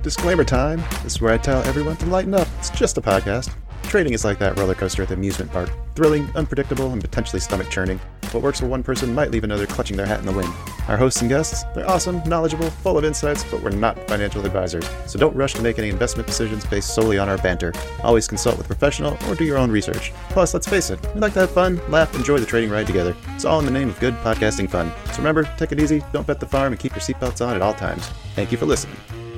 Disclaimer time. This is where I tell everyone to lighten up. It's just a podcast. Trading is like that roller coaster at the amusement park. Thrilling, unpredictable, and potentially stomach-churning. What works for one person might leave another clutching their hat in the wind. Our hosts and guests, they're awesome, knowledgeable, full of insights, but we're not financial advisors. So don't rush to make any investment decisions based solely on our banter. Always consult with a professional or do your own research. Plus, let's face it, we like to have fun, laugh, enjoy the trading ride together. It's all in the name of good podcasting fun. So remember, take it easy, don't bet the farm, and keep your seatbelts on at all times. Thank you for listening.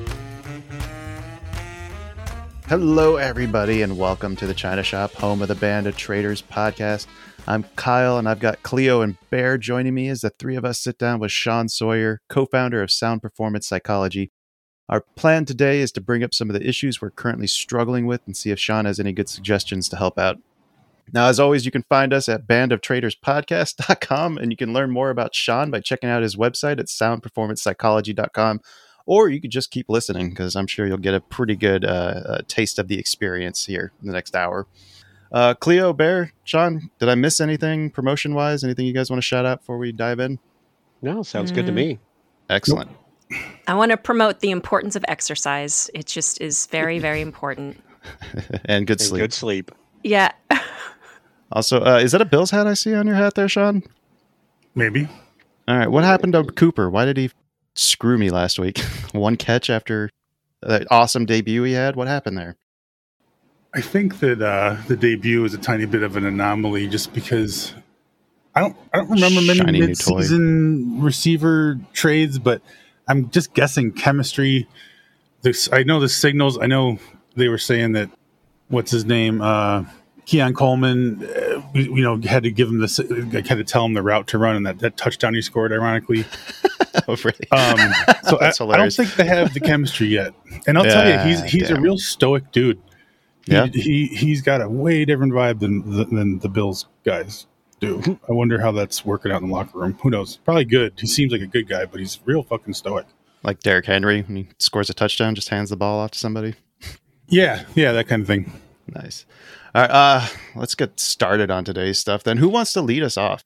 Hello, everybody, and welcome to the China Shop, home of the Band of Traders podcast. I'm Kyle, and I've got Cleo and Bear joining me as the three of us sit down with Sean Sawyer, co-founder of Sound Performance Psychology. Our plan today is to bring up some of the issues we're currently struggling with and see if Sean has any good suggestions to help out. Now, as always, you can find us at bandoftraderspodcast.com, and you can learn more about Sean by checking out his website at soundperformancepsychology.com. Or you could just keep listening, because I'm sure you'll get a pretty good taste of the experience here in the next hour. Cleo, Bear, Sean, did I miss anything promotion-wise? Anything you guys want to shout out before we dive in? No, sounds good to me. Excellent. I want to promote the importance of exercise. It just is very, very important. And good sleep. Good sleep. Yeah. Also, is that a Bills hat I see on your hat there, Sean? Maybe. All right. What happened to Cooper? Why did he screw me last week? One catch after that awesome debut he had. What happened there? I think that the debut is a tiny bit of an anomaly, just because I don't remember many Shiny new mid-season receiver trades, but I'm just guessing chemistry. I know the signals. I know they were saying that what's his name, Keon Coleman. Had to give him this. Had to tell him the route to run, and that touchdown he scored, ironically. Oh, really? So I don't think they have the chemistry yet. And I'll tell you, he's a real stoic dude. He's got a way different vibe than the Bills guys do. I wonder how that's working out in the locker room. Who knows? Probably good. He seems like a good guy, but he's real fucking stoic. Like Derrick Henry, when he scores a touchdown, just hands the ball off to somebody. Yeah, that kind of thing. Nice. All right, let's get started on today's stuff then. Who wants to lead us off?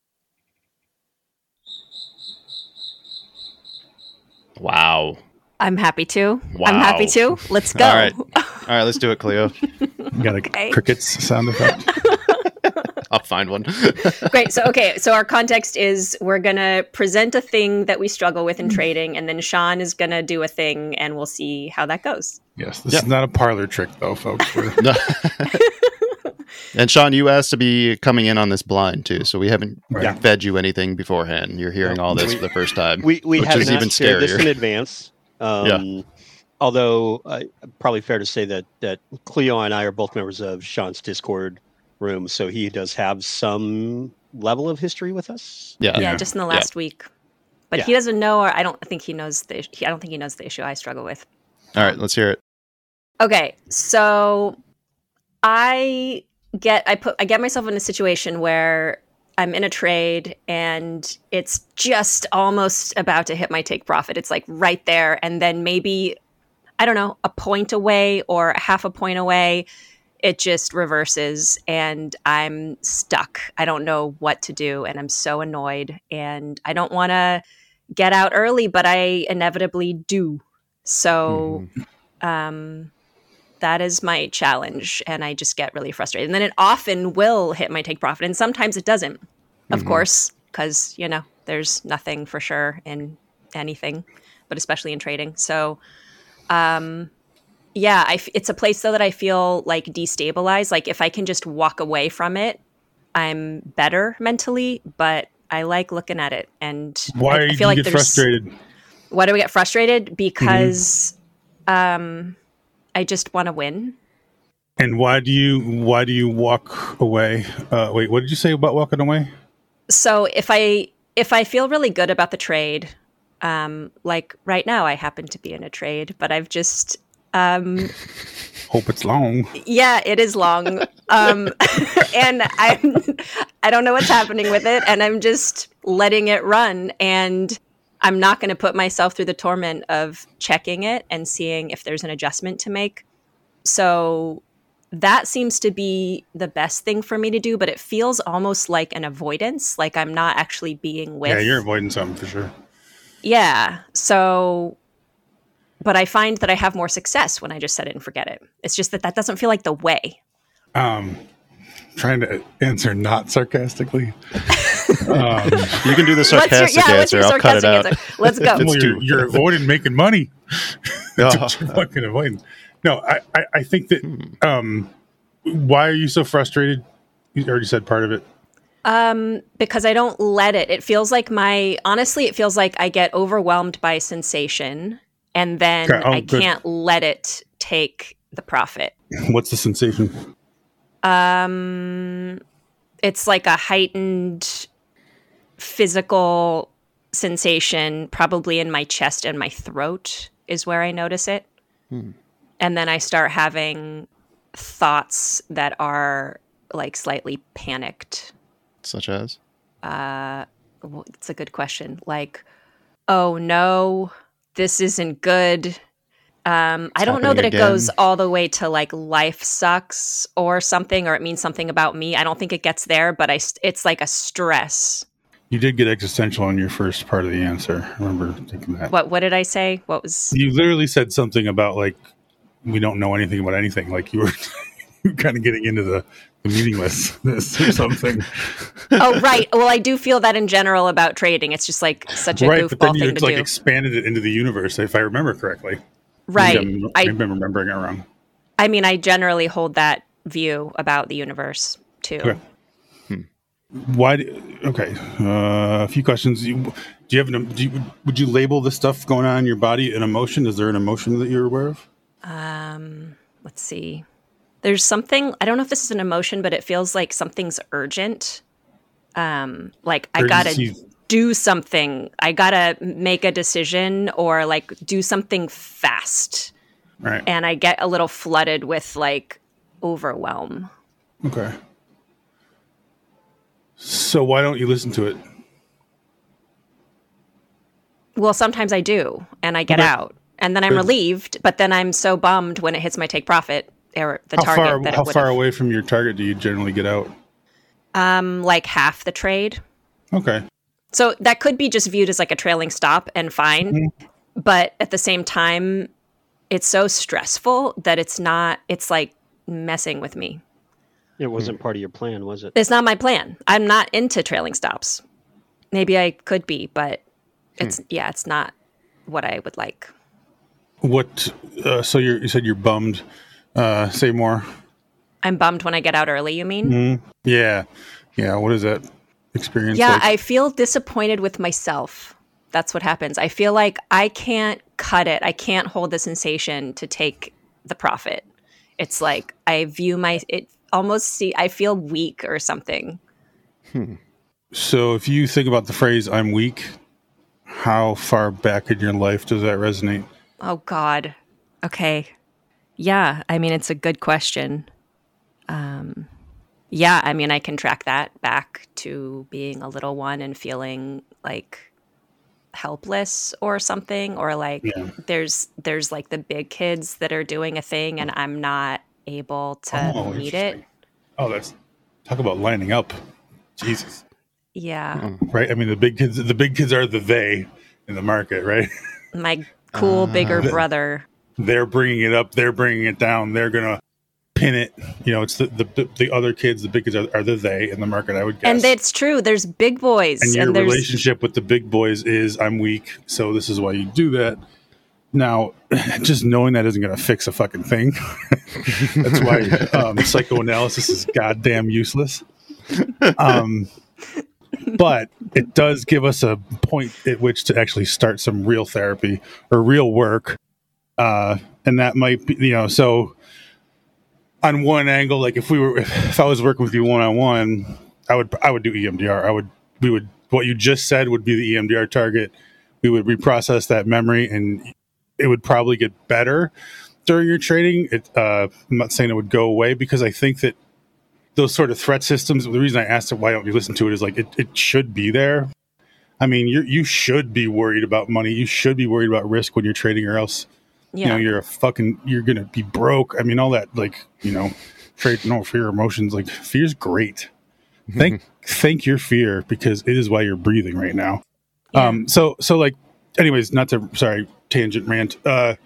Wow. I'm happy to. Wow. I'm happy to. Let's go. All right, let's do it, Cleo. You got a crickets sound effect? I'll find one. Great. So our context is we're going to present a thing that we struggle with in trading, and then Sean is going to do a thing, and we'll see how that goes. Yes, this is not a parlor trick, though, folks. And Sean, you asked to be coming in on this blind, too, so we haven't fed you anything beforehand. You're hearing all this for the first time, we which have is not even shared scarier. this in advance. Although probably fair to say that Cleo and I are both members of Sean's Discord room, so he does have some level of history with us. Yeah, just in the last week. But he doesn't know, or I don't think he knows the issue I struggle with. All right, let's hear it. Okay, so I get myself in a situation where I'm in a trade and it's just almost about to hit my take profit. It's like right there, and then maybe, I don't know, a point away or half a point away, it just reverses and I'm stuck. I don't know what to do, and I'm so annoyed, and I don't want to get out early, but I inevitably do. So that is my challenge, and I just get really frustrated. And then it often will hit my take profit, and sometimes it doesn't, of course, because, there's nothing for sure in anything, but especially in trading. So, it's a place, though, that I feel like destabilized. Like if I can just walk away from it, I'm better mentally, but I like looking at it. And why do you get frustrated? Why do we get frustrated? Because I just want to win. And why do you walk away? Wait, what did you say about walking away? So if I feel really good about the trade, like right now I happen to be in a trade, but I've just hope it's long. Yeah, it is long. And I don't know what's happening with it, and I'm just letting it run, and I'm not going to put myself through the torment of checking it and seeing if there's an adjustment to make. So that seems to be the best thing for me to do, but it feels almost like an avoidance, like I'm not actually being with. Yeah, you're avoiding something for sure. Yeah. So but I find that I have more success when I just set it and forget it. It's just that doesn't feel like the way. Trying to answer not sarcastically. You can do the sarcastic answer. I'll cut it out. Let's go. Well, you're avoiding making money. That's what you're fucking avoiding. No, I think that. Why are you so frustrated? You already said part of it. Because I don't let it. It feels like it feels like I get overwhelmed by sensation, and then I can't let it take the profit. What's the sensation? It's like a heightened physical sensation, probably in my chest and my throat is where I notice it. And then I start having thoughts that are like slightly panicked. Such as? Well, it's a good question. Like, oh no, this isn't good. I don't know that it goes all the way to like life sucks or something, or it means something about me. I don't think it gets there, but it's like a stress. You did get existential on your first part of the answer. I remember thinking that. What did I say? What was... You literally said something about like, we don't know anything about anything. Like you were kind of getting into the meaninglessness or something. Oh, right. Well, I do feel that in general about trading. It's just like such a goofball but then thing to like do. Expanded it into the universe, if I remember correctly. Right. Maybe I'm remembering it wrong. I mean, I generally hold that view about the universe too. Okay. A few questions. Would you label the stuff going on in your body an emotion? Is there an emotion that you're aware of? Let's see. There's something, I don't know if this is an emotion, but it feels like something's urgent. Like I gotta do something. I gotta make a decision or like do something fast. Right. And I get a little flooded with like overwhelm. Okay. So why don't you listen to it? Well, sometimes I do, and I get out. And then I'm relieved, but then I'm so bummed when it hits my take profit or the target. How far away from your target do you generally get out? Like half the trade. Okay. So that could be just viewed as like a trailing stop and fine. Mm-hmm. But at the same time, it's so stressful that it's like messing with me. It wasn't part of your plan, was it? It's not my plan. I'm not into trailing stops. Maybe I could be, but it's not what I would like. What? So you said you're bummed. Say more. I'm bummed when I get out early, you mean? Mm-hmm. Yeah. What is that experience like? I feel disappointed with myself. That's what happens. I feel like I can't cut it. I can't hold the sensation to take the profit. It's like I feel weak or something. So if you think about the phrase, I'm weak, how far back in your life does that resonate? Oh, God. Okay. Yeah. I mean, it's a good question. Yeah. I mean, I can track that back to being a little one and feeling like helpless or something, or like there's like the big kids that are doing a thing and I'm not able to meet it. Oh, talk about lining up. Jesus. Yeah. Right. I mean, the big kids are the they in the market, right? My cool bigger brother. They're bringing it up. They're bringing it down. They're going to pin it. It's the other kids, the big kids are the they in the market, I would guess. And it's true. There's big boys. And your relationship with the big boys is I'm weak. So this is why you do that. Now, just knowing that isn't going to fix a fucking thing. That's why psychoanalysis is goddamn useless. But it does give us a point at which to actually start some real therapy or real work. And that might be, so on one angle, like if I was working with you one-on-one, I would do EMDR. What you just said would be the EMDR target. We would reprocess that memory and it would probably get better during your trading. I'm not saying it would go away because I think that those sort of threat systems, the reason I asked it, why don't you listen to it, is like it should be there. I mean, you should be worried about money. You should be worried about risk when you're trading, or else, you're going to be broke. I mean, all that, like, trade, no fear, emotions, like fear's great. Thank your fear because it is why you're breathing right now. Yeah. So like, anyways, tangent rant.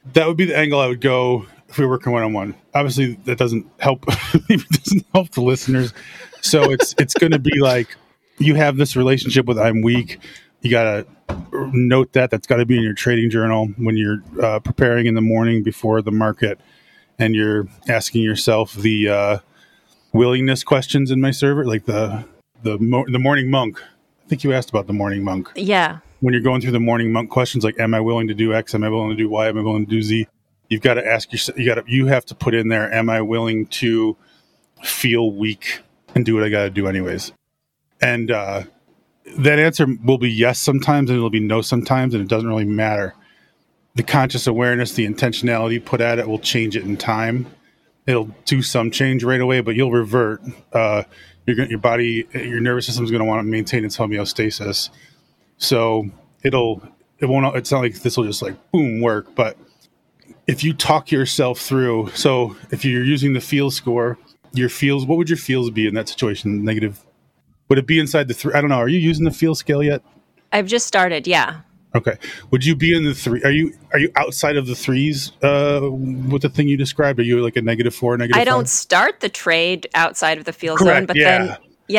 that would be the angle I would go if we were working one-on-one. Obviously, that doesn't help. It doesn't help the listeners. So it's going to be like you have this relationship with I'm weak. You got to note that. That's got to be in your trading journal when you're preparing in the morning before the market, and you're asking yourself the willingness questions in my server, like the morning monk. I think you asked about the morning monk. Yeah. When you're going through the morning monk questions, like, am I willing to do X? Am I willing to do Y? Am I willing to do Z? You've got to ask yourself, you have to put in there, am I willing to feel weak and do what I got to do anyways? And that answer will be yes sometimes, and it'll be no sometimes, and it doesn't really matter. The conscious awareness, the intentionality put at it will change it in time. It'll do some change right away, but you'll revert. Your body, your nervous system is going to want to maintain its homeostasis. So it won't. It's not like this will just like boom work. But if you talk yourself through, so if you're using the feel score, your feels, what would your feels be in that situation? Negative. Would it be inside the 3? I don't know. Are you using the feel scale yet? I've just started. Yeah. Okay. Would you be in the 3? Are you outside of the 3s with the thing you described? Are you like a -4, -5? I don't start the trade outside of the feel zone, but then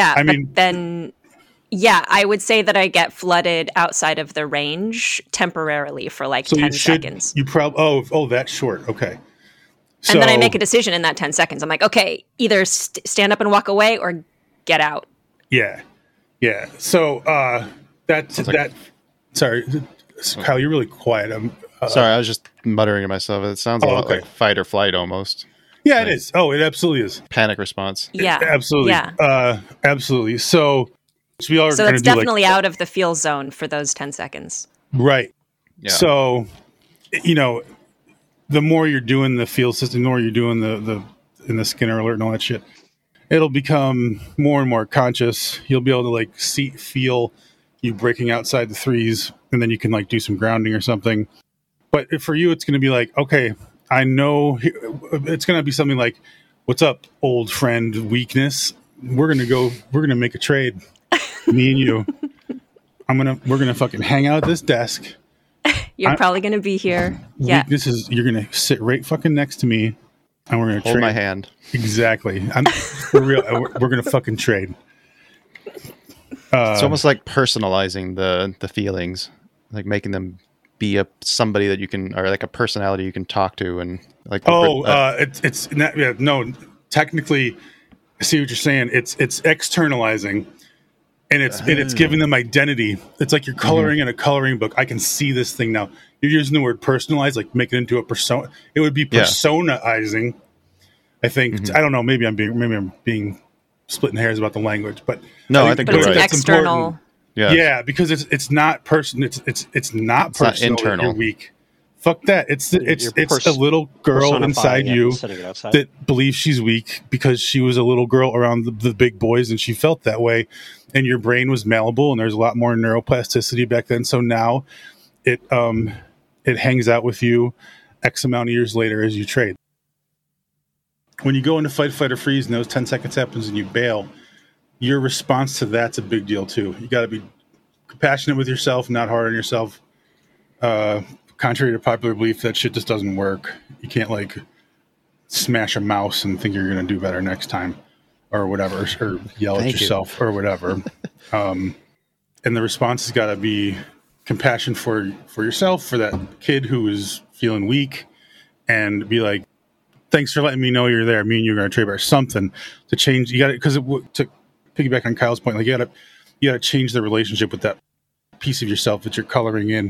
I would say that I get flooded outside of the range temporarily for like 10 seconds. You probably that short. Okay. So, and then I make a decision in that 10 seconds. I'm like, okay, either stand up and walk away or get out. Yeah. Yeah. So sorry, Kyle, you're really quiet. Sorry, I was just muttering to myself. It sounds a lot like fight or flight almost. Yeah, it is. Oh, it absolutely is. Panic response. Yeah. Absolutely. Yeah. Absolutely. So we are so it's definitely out of the feel zone for those 10 seconds. Right. Yeah. So, the more you're doing the feel system, the more you're doing the in the Skinner alert and all that shit, it'll become more and more conscious. You'll be able to like feel you breaking outside the 3s, and then you can like do some grounding or something. But for you, it's going to be like, okay, I know it's going to be something like, what's up, old friend, weakness? We're going to make a trade. Me and you. We're going to fucking hang out at this desk. You're probably going to be here. Yeah. Weakness is, you're going to sit right fucking next to me, and we're going to hold my hand. Exactly. For real. We're going to fucking trade. It's almost like personalizing the feelings, like making them be somebody that you can, or like a personality you can talk to, and like. It's not, no. Technically, I see what you're saying. It's externalizing, and it's giving them identity. It's like you're coloring in a coloring book. I can see this thing now. You're using the word personalize, like make it into a persona. It would be personaizing. I think. I don't know. Maybe I'm being splitting hairs about the language, but no, I think it's right. an external. Important. Yeah, because it's not personal. It's not personal. Not internal. You're weak. Fuck that. It's a little girl inside you that believes she's weak because she was a little girl around the big boys and she felt that way, and your brain was malleable and there's a lot more neuroplasticity back then. So now it hangs out with you X amount of years later as you trade. When you go into fight, flight, or freeze, and those 10 seconds happens and you bail, your response to that's a big deal too. You got to be compassionate with yourself, not hard on yourself. Contrary to popular belief, that shit just doesn't work. You can't like smash a mouse and think you're going to do better next time or whatever, or yell at yourself or whatever. And the response has got to be compassion for yourself, for that kid who is feeling weak, and be like, thanks for letting me know you're there. Me and you are going to trade or something to change. You got it, because to piggyback on Kyle's point, like you got to change the relationship with that piece of yourself that you're coloring in.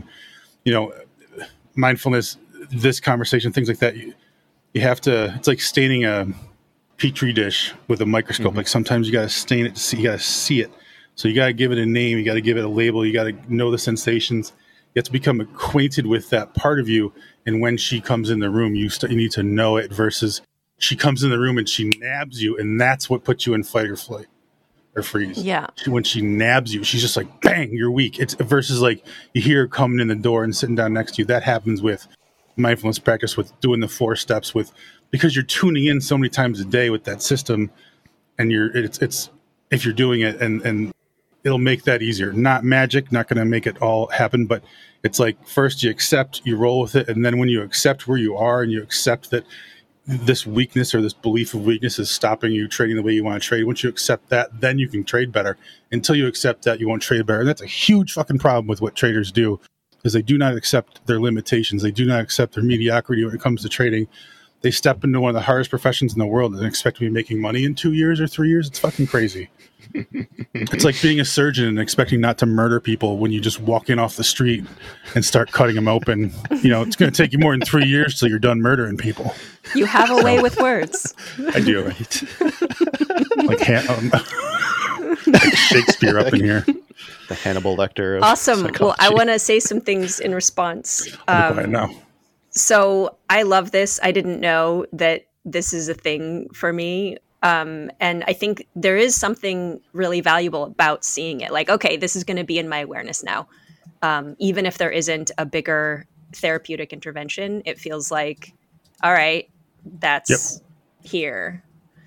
Mindfulness, this conversation, things like that. You have to. It's like staining a petri dish with a microscope. Like sometimes you got to stain it to see. You got to see it. So you got to give it a name. You got to give it a label. You got to know the sensations. You have to become acquainted with that part of you. And when she comes in the room, you need to know it, versus she comes in the room and she nabs you, and that's what puts you in fight or flight or freeze. Yeah. When she nabs you, she's just like, bang, you're weak. It's versus like you hear her coming in the door and sitting down next to you. That happens with mindfulness practice, with doing the 4 steps, because you're tuning in so many times a day with that system, and it's if you're doing it and it'll make that easier. Not magic, not going to make it all happen, but it's like first you accept, you roll with it, and then when you accept where you are and you accept that this weakness or this belief of weakness is stopping you trading the way you want to trade, once you accept that, then you can trade better. Until you accept that, you won't trade better. And that's a huge fucking problem with what traders do, is they do not accept their limitations. They do not accept their mediocrity when it comes to trading. They step into one of the hardest professions in the world and expect to be making money in 2 years or 3 years. It's fucking crazy. It's like being a surgeon and expecting not to murder people when you just walk in off the street and start cutting them open. It's going to take you more than 3 years till you're done murdering people. You have a way with words. I do. Like Shakespeare up in here. The Hannibal Lecter of Awesome. psychology. Well, I want to say some things in response. Now. So I love this. I didn't know that this is a thing for me. And I think there is something really valuable about seeing it. Like, okay, this is going to be in my awareness now. Even if there isn't a bigger therapeutic intervention, it feels like, all right, that's here.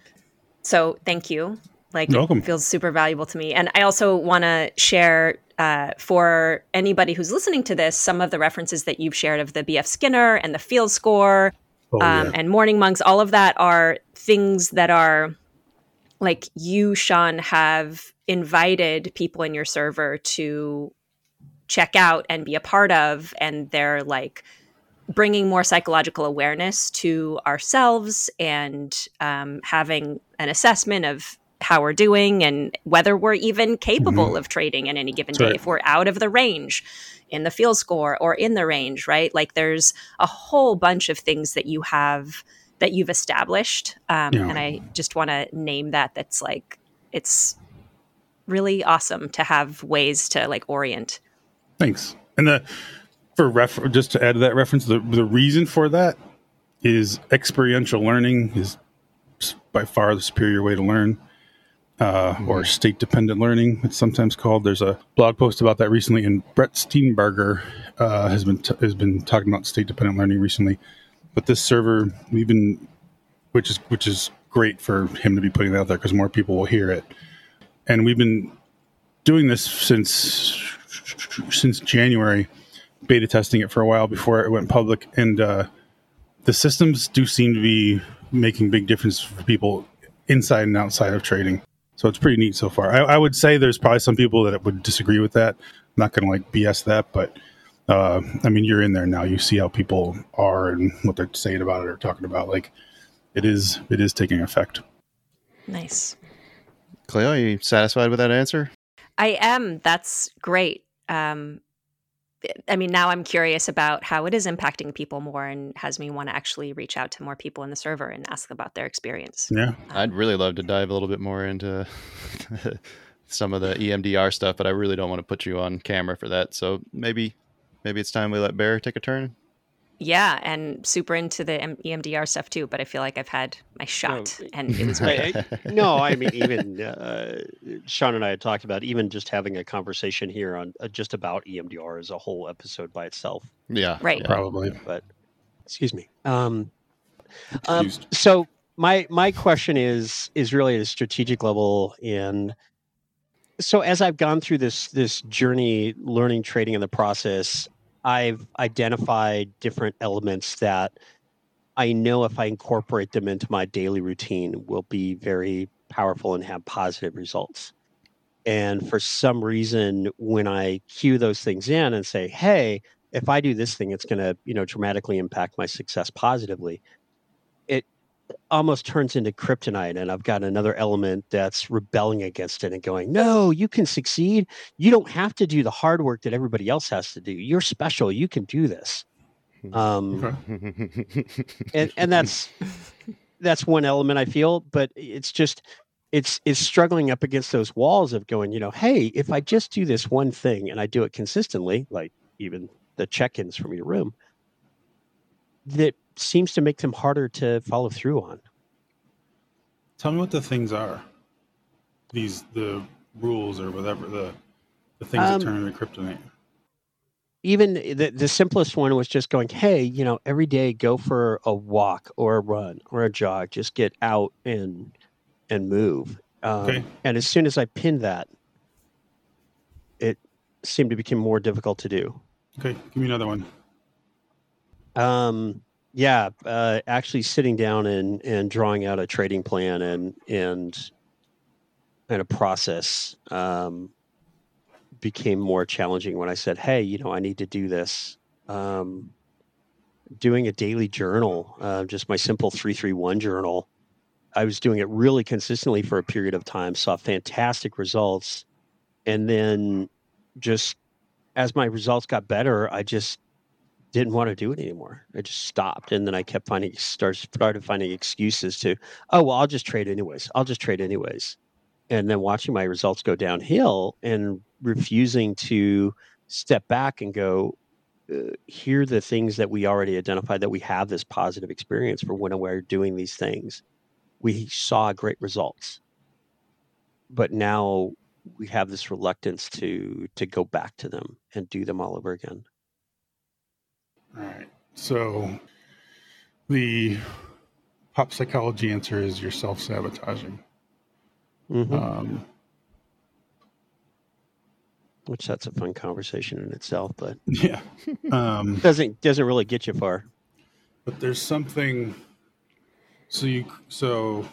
So thank you. Like, You're welcome. It feels super valuable to me. And I also want to share for anybody who's listening to this, some of the references that you've shared of the BF Skinner and the field score and morning monks, all of that are things that are like you, Sean, have invited people in your server to check out and be a part of. And they're like bringing more psychological awareness to ourselves and having an assessment of how we're doing and whether we're even capable of trading in any given day, if we're out of the range in the field score or in the range, right? Like there's a whole bunch of things that you have that you've established. And I just want to name that. That's like, it's really awesome to have ways to like orient. Thanks. And just to add to that reference, the reason for that is experiential learning is by far the superior way to learn. Or state-dependent learning, it's sometimes called. There's a blog post about that recently, and Brett Steenbarger has been talking about state-dependent learning recently. But this server, which is great for him to be putting that out there because more people will hear it. And we've been doing this since January, beta testing it for a while before it went public, and the systems do seem to be making big difference for people inside and outside of trading. So it's pretty neat so far. I would say there's probably some people that would disagree with that. I'm not going to like BS that, but I mean, you're in there now. You see how people are and what they're saying about it or talking about. Like it is taking effect. Nice. Cleo, are you satisfied with that answer? I am. That's great. I mean, now I'm curious about how it is impacting people more and has me want to actually reach out to more people in the server and ask about their experience. Yeah. I'd really love to dive a little bit more into some of the EMDR stuff, but I really don't want to put you on camera for that. So maybe it's time we let Bear take a turn. Yeah, and super into the EMDR stuff too, but I feel like I've had my shot and it was great. I mean, even Sean and I had talked about even just having a conversation here on just about EMDR as a whole episode by itself. Yeah, right. Yeah. Probably. But excuse me. So my question is really at a strategic level, and so as I've gone through this journey, learning trading in the process, I've identified different elements that I know if I incorporate them into my daily routine will be very powerful and have positive results. And for some reason, when I cue those things in and say, hey, if I do this thing, it's going to, dramatically impact my success positively, it almost turns into kryptonite. And I've got another element that's rebelling against it and going, no, you can succeed. You don't have to do the hard work that everybody else has to do. You're special. You can do this. And that's one element I feel, but it's just, it's struggling up against those walls of going, hey, if I just do this one thing and I do it consistently, like even the check-ins from your room, that seems to make them harder to follow through on. Tell me what the things are. The rules or whatever, the things that turn into kryptonite. Even the simplest one was just going, hey, every day go for a walk or a run or a jog. Just get out and move. Okay. And as soon as I pinned that, seemed to become more difficult to do. Okay, give me another one. Actually sitting down and drawing out a trading plan and a process became more challenging when I said, hey, I need to do this. Doing a daily journal, just my simple 331 journal. I was doing it really consistently for a period of time, saw fantastic results. And then just as my results got better, I just didn't want to do it anymore. I just stopped. And then I kept started finding excuses to, oh, well, I'll just trade anyways. And then watching my results go downhill and refusing to step back and go, here are the things that we already identified that we have this positive experience for when we're doing these things. We saw great results, but now we have this reluctance to go back to them and do them all over again. All right. So the pop psychology answer is you're self-sabotaging. Mm-hmm. Which that's a fun conversation in itself, but yeah, doesn't really get you far. But there's something. So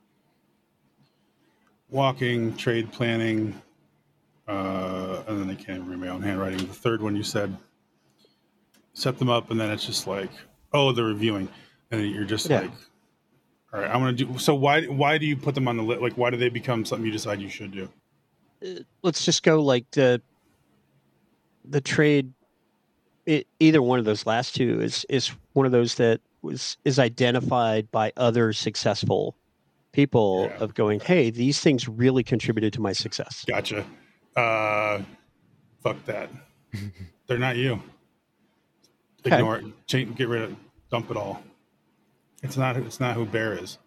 walking, trade planning, and then I can't even read my own handwriting. The third one you said, set them up, and then it's just like, oh, they're reviewing, and then you're just like, all right, I'm gonna do. So why do you put them on the list? Like, why do they become something you decide you should do? Let's just go like the trade. Either one of those last two is one of those that is identified by other successful people of going, hey, these things really contributed to my success. Gotcha. Fuck that. They're not you. Ignore it. Get rid of it. Dump it all. It's not who Bear is.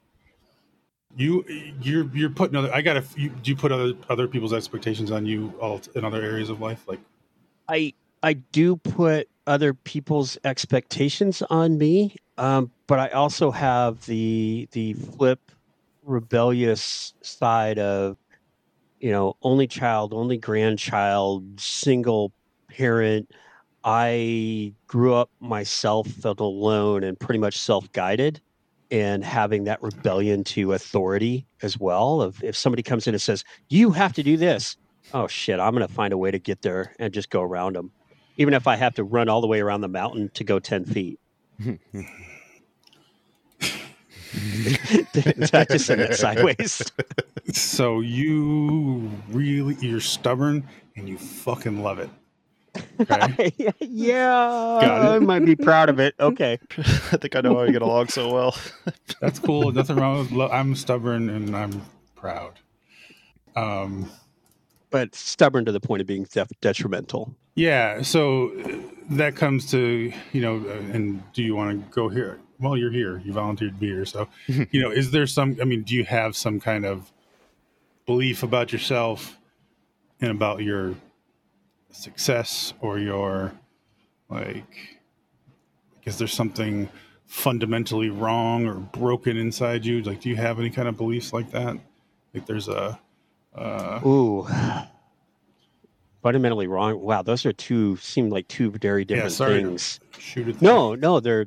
You're putting other. Do you put other people's expectations on you all in other areas of life? Like, I do put other people's expectations on me, but I also have the flip rebellious side of, only child, only grandchild, single parent. I grew up myself, felt alone and pretty much self-guided, and having that rebellion to authority as well. Of if somebody comes in and says, you have to do this. Oh shit, I'm going to find a way to get there and just go around them. Even if I have to run all the way around the mountain to go 10 feet. I just said that sideways. So you're stubborn and you fucking love it. Okay. Yeah, I might be proud of it. Okay. I think I know how we get along so well. That's cool. Nothing wrong with I'm stubborn and I'm proud. But stubborn to the point of being detrimental. Yeah. So that comes to, and do you want to go here? Well, you're here. You volunteered to be here. So, is there do you have some kind of belief about yourself and about your success or your, is there something fundamentally wrong or broken inside you? Like, do you have any kind of beliefs like that? Like there's fundamentally wrong. Wow. Those are seem like two very different things. Shoot it. No, they're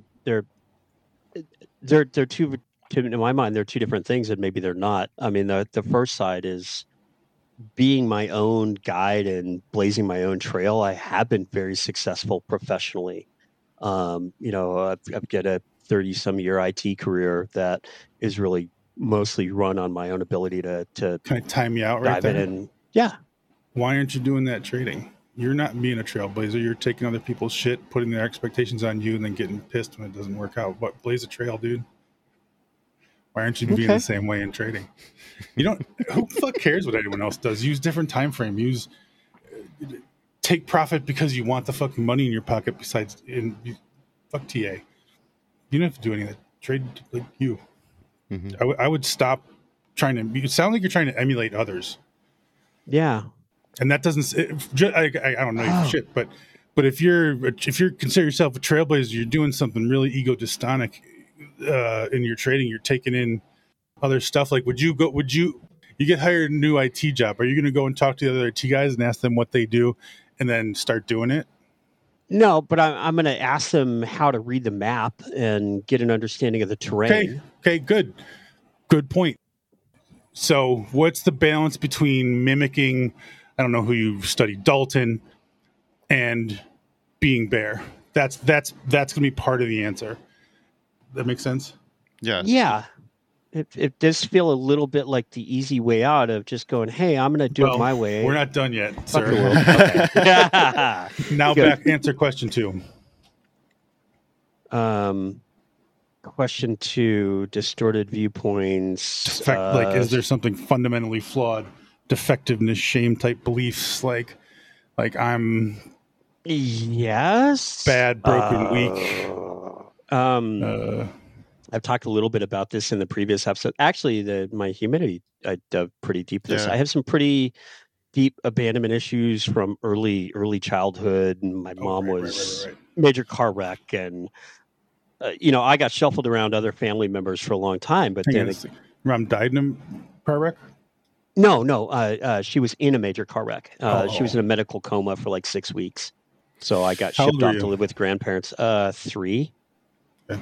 two, in my mind, they're two different things, and maybe they're not. I mean, the first side is being my own guide and blazing my own trail. I have been very successful professionally. I've got a 30-some year IT career that is really mostly run on my own ability to kind of time you out right there. And yeah. Why aren't you doing that trading? You're not being a trailblazer. You're taking other people's shit, putting their expectations on you, and then getting pissed when it doesn't work out. What, blaze a trail, dude? Why aren't you being the same way in trading? Who the fuck cares what anyone else does? Use different time frame. Take profit because you want the fucking money in your pocket. Fuck TA. You don't have to do any of that. Trade like you. Mm-hmm. I would stop trying to. You sound like you're trying to emulate others. Yeah. And that doesn't. I don't know you for shit, but if you're consider yourself a trailblazer, you're doing something really ego-dystonic in your trading. You're taking in other stuff. Like, you get hired a new IT job? Are you going to go and talk to the other IT guys and ask them what they do, and then start doing it? No, but I'm going to ask them how to read the map and get an understanding of the terrain. Okay, good point. So what's the balance between mimicking, I don't know who you've studied, Dalton, and being bear? That's going to be part of the answer. That makes sense? Yeah. It does feel a little bit like the easy way out of just going, hey, I'm going to do it my way. We're not done yet, Fuck the sir. world. Okay. Now Good. back, answer question 2. Question 2, distorted viewpoints. Is there something fundamentally flawed? Defectiveness, shame type beliefs, like I'm yes. bad, broken, weak. I've talked a little bit about this in the previous episode. Actually, my humidity, I dove pretty deep this. Yeah. I have some pretty deep abandonment issues from early childhood, and my mom was major car wreck, and I got shuffled around other family members for a long time. But then, Mom died in a car wreck? No. She was in a major car wreck. She was in a medical coma for like 6 weeks. So I got shipped off to live with grandparents. 3. Okay.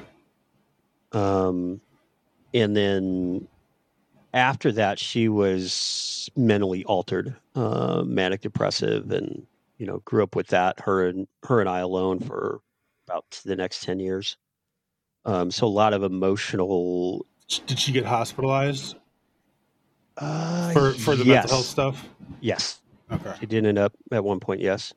And then after that, she was mentally altered, manic depressive, and grew up with that. Her and I alone for about the next 10 years. So a lot of emotional. Did she get hospitalized for the mental health stuff? Yes. Okay. She did end up at one point. Yes.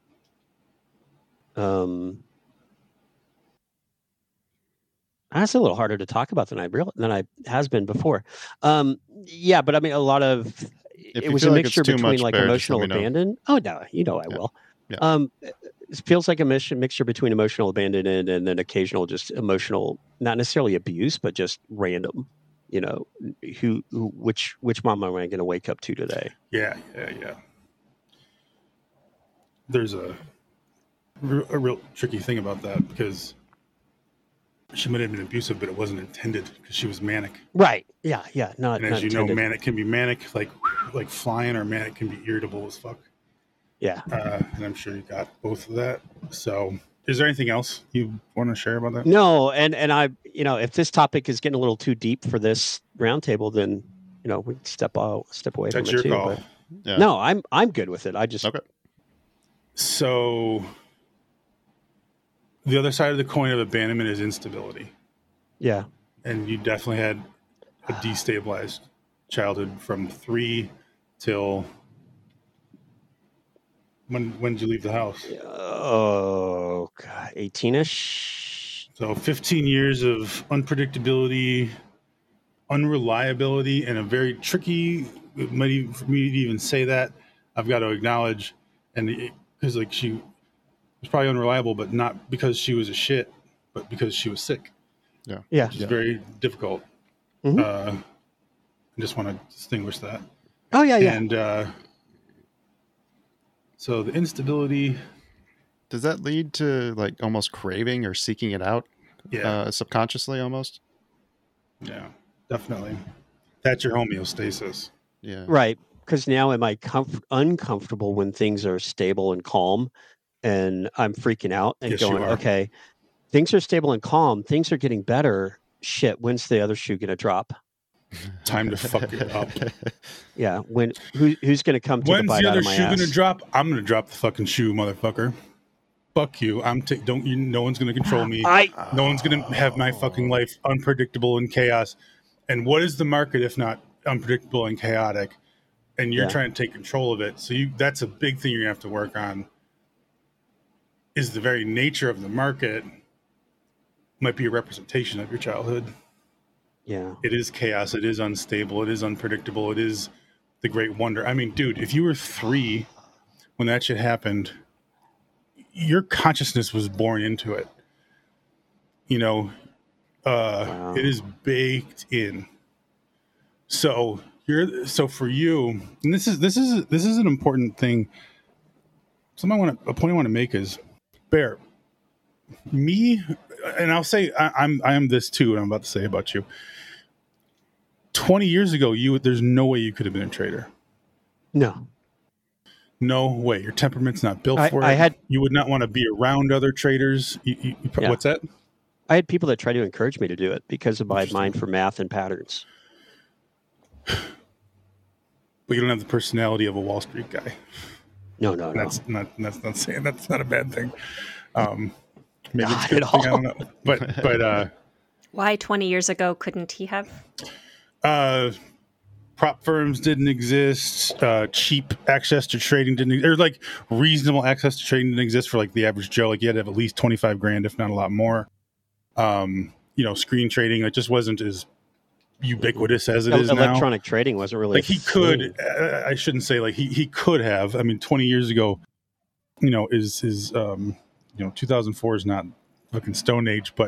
That's a little harder to talk about than I has been before. Yeah, but I mean, a lot of it was a mixture between like emotional abandon. Oh no, I will. Yeah. It feels like a mixture between emotional abandonment and then occasional just emotional, not necessarily abuse, but just random. Which mom am I going to wake up to today? Yeah. There's a real tricky thing about that because she might have been abusive, but it wasn't intended because she was manic. Right. Yeah. Not. And as not you intended. know, manic can be manic, like flying, or manic can be irritable as fuck. Yeah. And I'm sure you got both of that. So, is there anything else you want to share about that? No. And I, if this topic is getting a little too deep for this roundtable, then we can step away from it. That's your call. But, yeah. No, I'm good with it. I just okay. So the other side of the coin of abandonment is instability. Yeah. And you definitely had a destabilized childhood from 3 till when did you leave the house? Oh, God, 18-ish. So 15 years of unpredictability, unreliability, and a very tricky, for me to even say that, I've got to acknowledge, and because she was probably unreliable, but not because she was a shit, but because she was sick. Yeah. Which is very difficult. Mm-hmm. I just want to distinguish that. Oh, yeah. And so the instability. Does that lead to like almost craving or seeking it out? Yeah. Subconsciously almost? Yeah, definitely. That's your homeostasis. Yeah. Right. Because now am I uncomfortable when things are stable and calm and I'm freaking out and going, okay, things are stable and calm. Things are getting better. Shit, when's the other shoe going to drop? Time to fuck it up. Yeah. Who's going to come to the bite out of my ass? When's the other shoe going to drop? I'm going to drop the fucking shoe, motherfucker. Fuck you. No one's going to control me. No one's going to have my fucking life unpredictable and chaos. And what is the market if not unpredictable and chaotic? And you're trying to take control of it. So that's a big thing you're going to have to work on. Is the very nature of the market might be a representation of your childhood. Yeah. It is chaos. It is unstable. It is unpredictable. It is the great wonder. I mean, dude, if you were 3 when that shit happened, your consciousness was born into it. Wow. It is baked in. So for you, and this is an important thing. A point I want to make is, Bear, me, and I'll say I am this too, and I'm about to say about you. 20 years ago, there's no way you could have been a trader. No. No way. Your temperament's not built for it. I had You would not want to be around other traders. Yeah. What's that? I had people that tried to encourage me to do it because of my mind for math and patterns. But you don't have the personality of a Wall Street guy. No. That's not saying that's not a bad thing. Maybe Not it's a good at thing, I all. don't know. But Why 20 years ago couldn't he have? prop firms didn't exist. Cheap access to trading didn't, or like reasonable access to trading didn't exist for like the average Joe. Like you had to have at least 25 grand, if not a lot more. Screen trading, it just wasn't as ubiquitous as it is now. Electronic trading wasn't really Like he could, I shouldn't say like he could have. I mean, 20 years ago, 2004 is not fucking Stone Age, but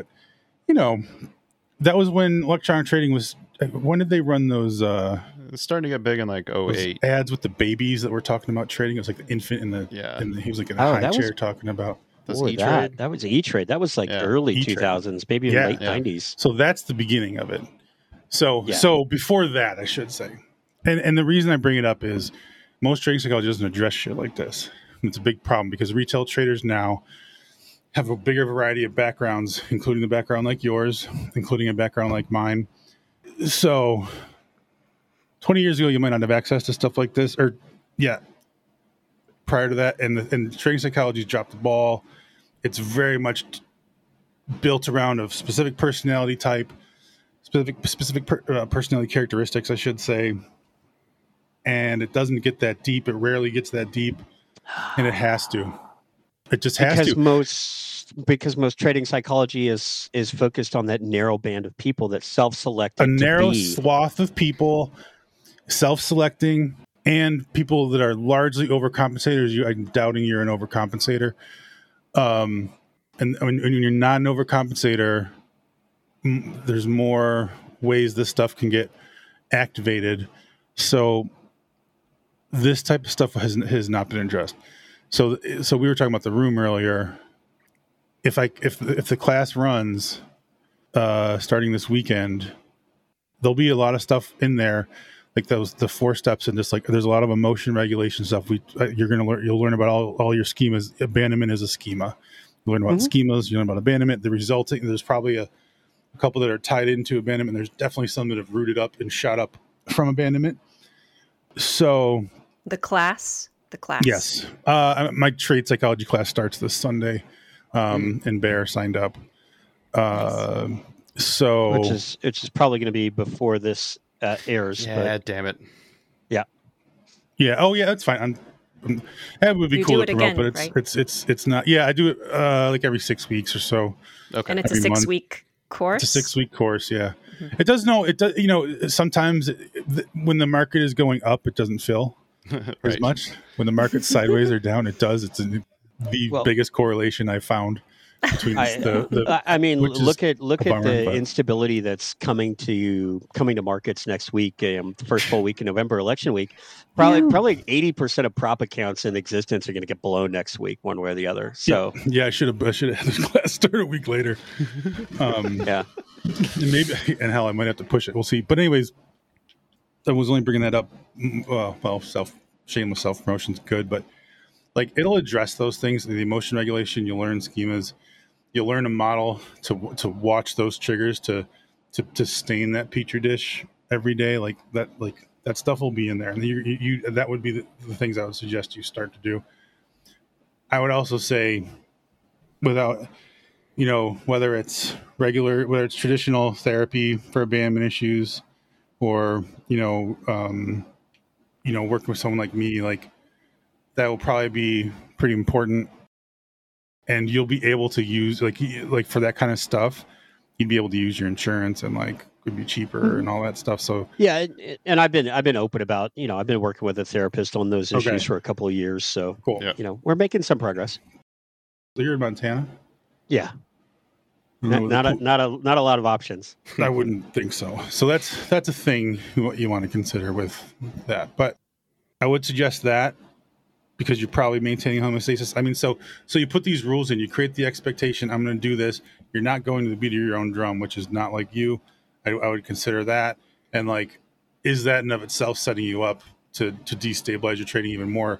that was when electronic trading was. When did they run those? It's starting to get big in like those 08. ads with the babies that were talking about trading. It was like the infant in the he was like in a high chair talking about. That was E-Trade. That was like early E-Trade. 2000s, maybe late 90s. So that's the beginning of it. So before that, I should say, and the reason I bring it up is most trading psychology doesn't address shit like this. And it's a big problem because retail traders now have a bigger variety of backgrounds, including the background like yours, including a background like mine. So 20 years ago, you might not have access to stuff like this, or prior to that, and trading psychology's dropped the ball. It's very much built around a specific personality type, specific personality characteristics, I should say, and it doesn't get that deep. It rarely gets that deep, and it has to. It just has to. Because most trading psychology is focused on that narrow band of people that self-selected. A narrow swath of people, self-selecting, and people that are largely overcompensators. I'm doubting you're an overcompensator. And when you're not an overcompensator, there's more ways this stuff can get activated. So this type of stuff has not been addressed. So we were talking about the room earlier. If the class runs starting this weekend, there'll be a lot of stuff in there, like the 4 steps, and just like there's a lot of emotion regulation stuff. You'll learn about all your schemas. Abandonment is a schema. You learn about schemas. You learn about abandonment. There's probably a couple that are tied into abandonment. There's definitely some that have rooted up and shot up from abandonment. So The class. yes, my trade psychology class starts this Sunday. And Bear signed up. So which is probably going to be before this airs. Yeah, damn it. Yeah. Oh yeah, that's fine. It would be cool to promote, but it's not. Yeah, I do it like every 6 weeks or so. Okay, and it's a 6-week course. It's a 6-week course. Yeah, it does. No, it does. Sometimes when the market is going up, it doesn't fill as much. When the market's sideways or down, it does. It's the biggest correlation I found between look at the instability that's coming to markets next week, the first full week in November, election week. Probably 80% of prop accounts in existence are going to get blown next week, one way or the other. So I should have had this class start a week later. And hell, I might have to push it. We'll see. But anyways, I was only bringing that up. Shameless self promotion is good, but like it'll address those things. The emotion regulation, you'll learn schemas, you'll learn a model to watch those triggers to stain that petri dish every day. Like that stuff will be in there, and you that would be the things I would suggest you start to do. I would also say, without whether it's traditional therapy for abandonment issues, or working with someone like me, like that will probably be pretty important. And you'll be able to use like for that kind of stuff, you'd be able to use your insurance, and like could be cheaper and all that stuff. So yeah, and I've been open about I've been working with a therapist on those issues for a couple of years. So cool. Yeah. We're making some progress. So you're in Montana? Yeah. Not a lot of options. I wouldn't think so. So that's a thing you want to consider with that. But I would suggest that, because you're probably maintaining homeostasis. I mean, so you put these rules in, you create the expectation, I'm going to do this. You're not going to the beat of your own drum, which is not like you. I would consider that. And like, is that in of itself setting you up to destabilize your trading even more?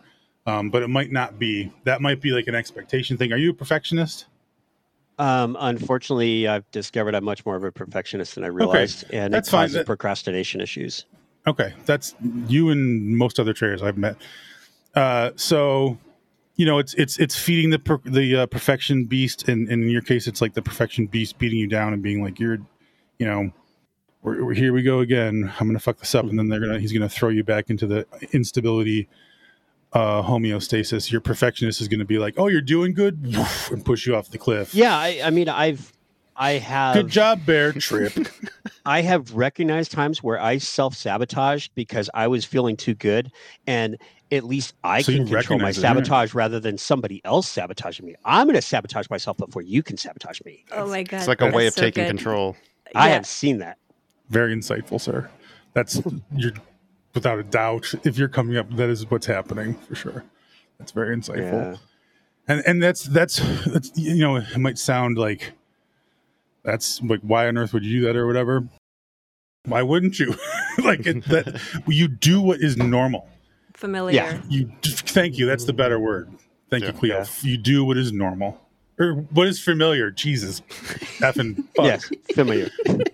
but it might not be. That might be like an expectation thing. Are you a perfectionist? Unfortunately, I've discovered I'm much more of a perfectionist than I realized, and that's it fine. causes procrastination issues. Okay, that's you and most other traders I've met. So, it's feeding the perfection beast, and in your case, it's like the perfection beast beating you down and being like, you're, we're here we go again. I'm gonna fuck this up, and then he's gonna throw you back into the instability, homeostasis. Your perfectionist is gonna be like, oh, you're doing good, and push you off the cliff. Yeah, I mean, I have good job, Bear. Trip. I have recognized times where I self-sabotaged because I was feeling too good, and at least I can control my sabotage rather than somebody else sabotaging me. I'm going to sabotage myself before you can sabotage me. Oh my God. It's like a way of taking control. I have seen that. Very insightful, sir. That's you're without a doubt. If you're coming up, that is what's happening for sure. That's very insightful. Yeah. And that's it might sound like that's like, why on earth would you do that or whatever? Why wouldn't you? That you do what is normal. Familiar. Yeah. Thank you. That's the better word. Thank you, Cleo. Yeah. You do what is normal. Or what is familiar? Jesus. Effing fuck. Yes, familiar.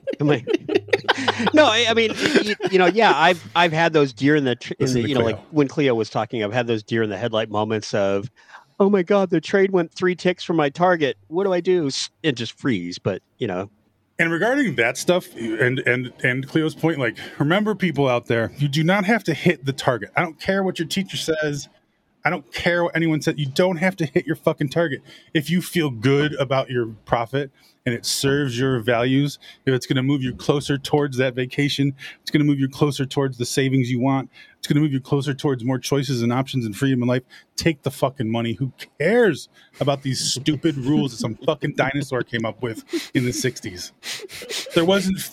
No, I mean, I've had those deer in the like when Cleo was talking, I've had those deer in the headlight moments of, oh my God, the trade went 3 ticks from my target. What do I do? And just freeze. But And regarding that stuff, and Cleo's point, like, remember, people out there, you do not have to hit the target. I don't care what your teacher says. I don't care what anyone said. You don't have to hit your fucking target. If you feel good about your profit and it serves your values, if it's going to move you closer towards that vacation, it's going to move you closer towards the savings you want, it's going to move you closer towards more choices and options and freedom in life, take the fucking money. Who cares about these stupid rules that some fucking dinosaur came up with in the 60s? There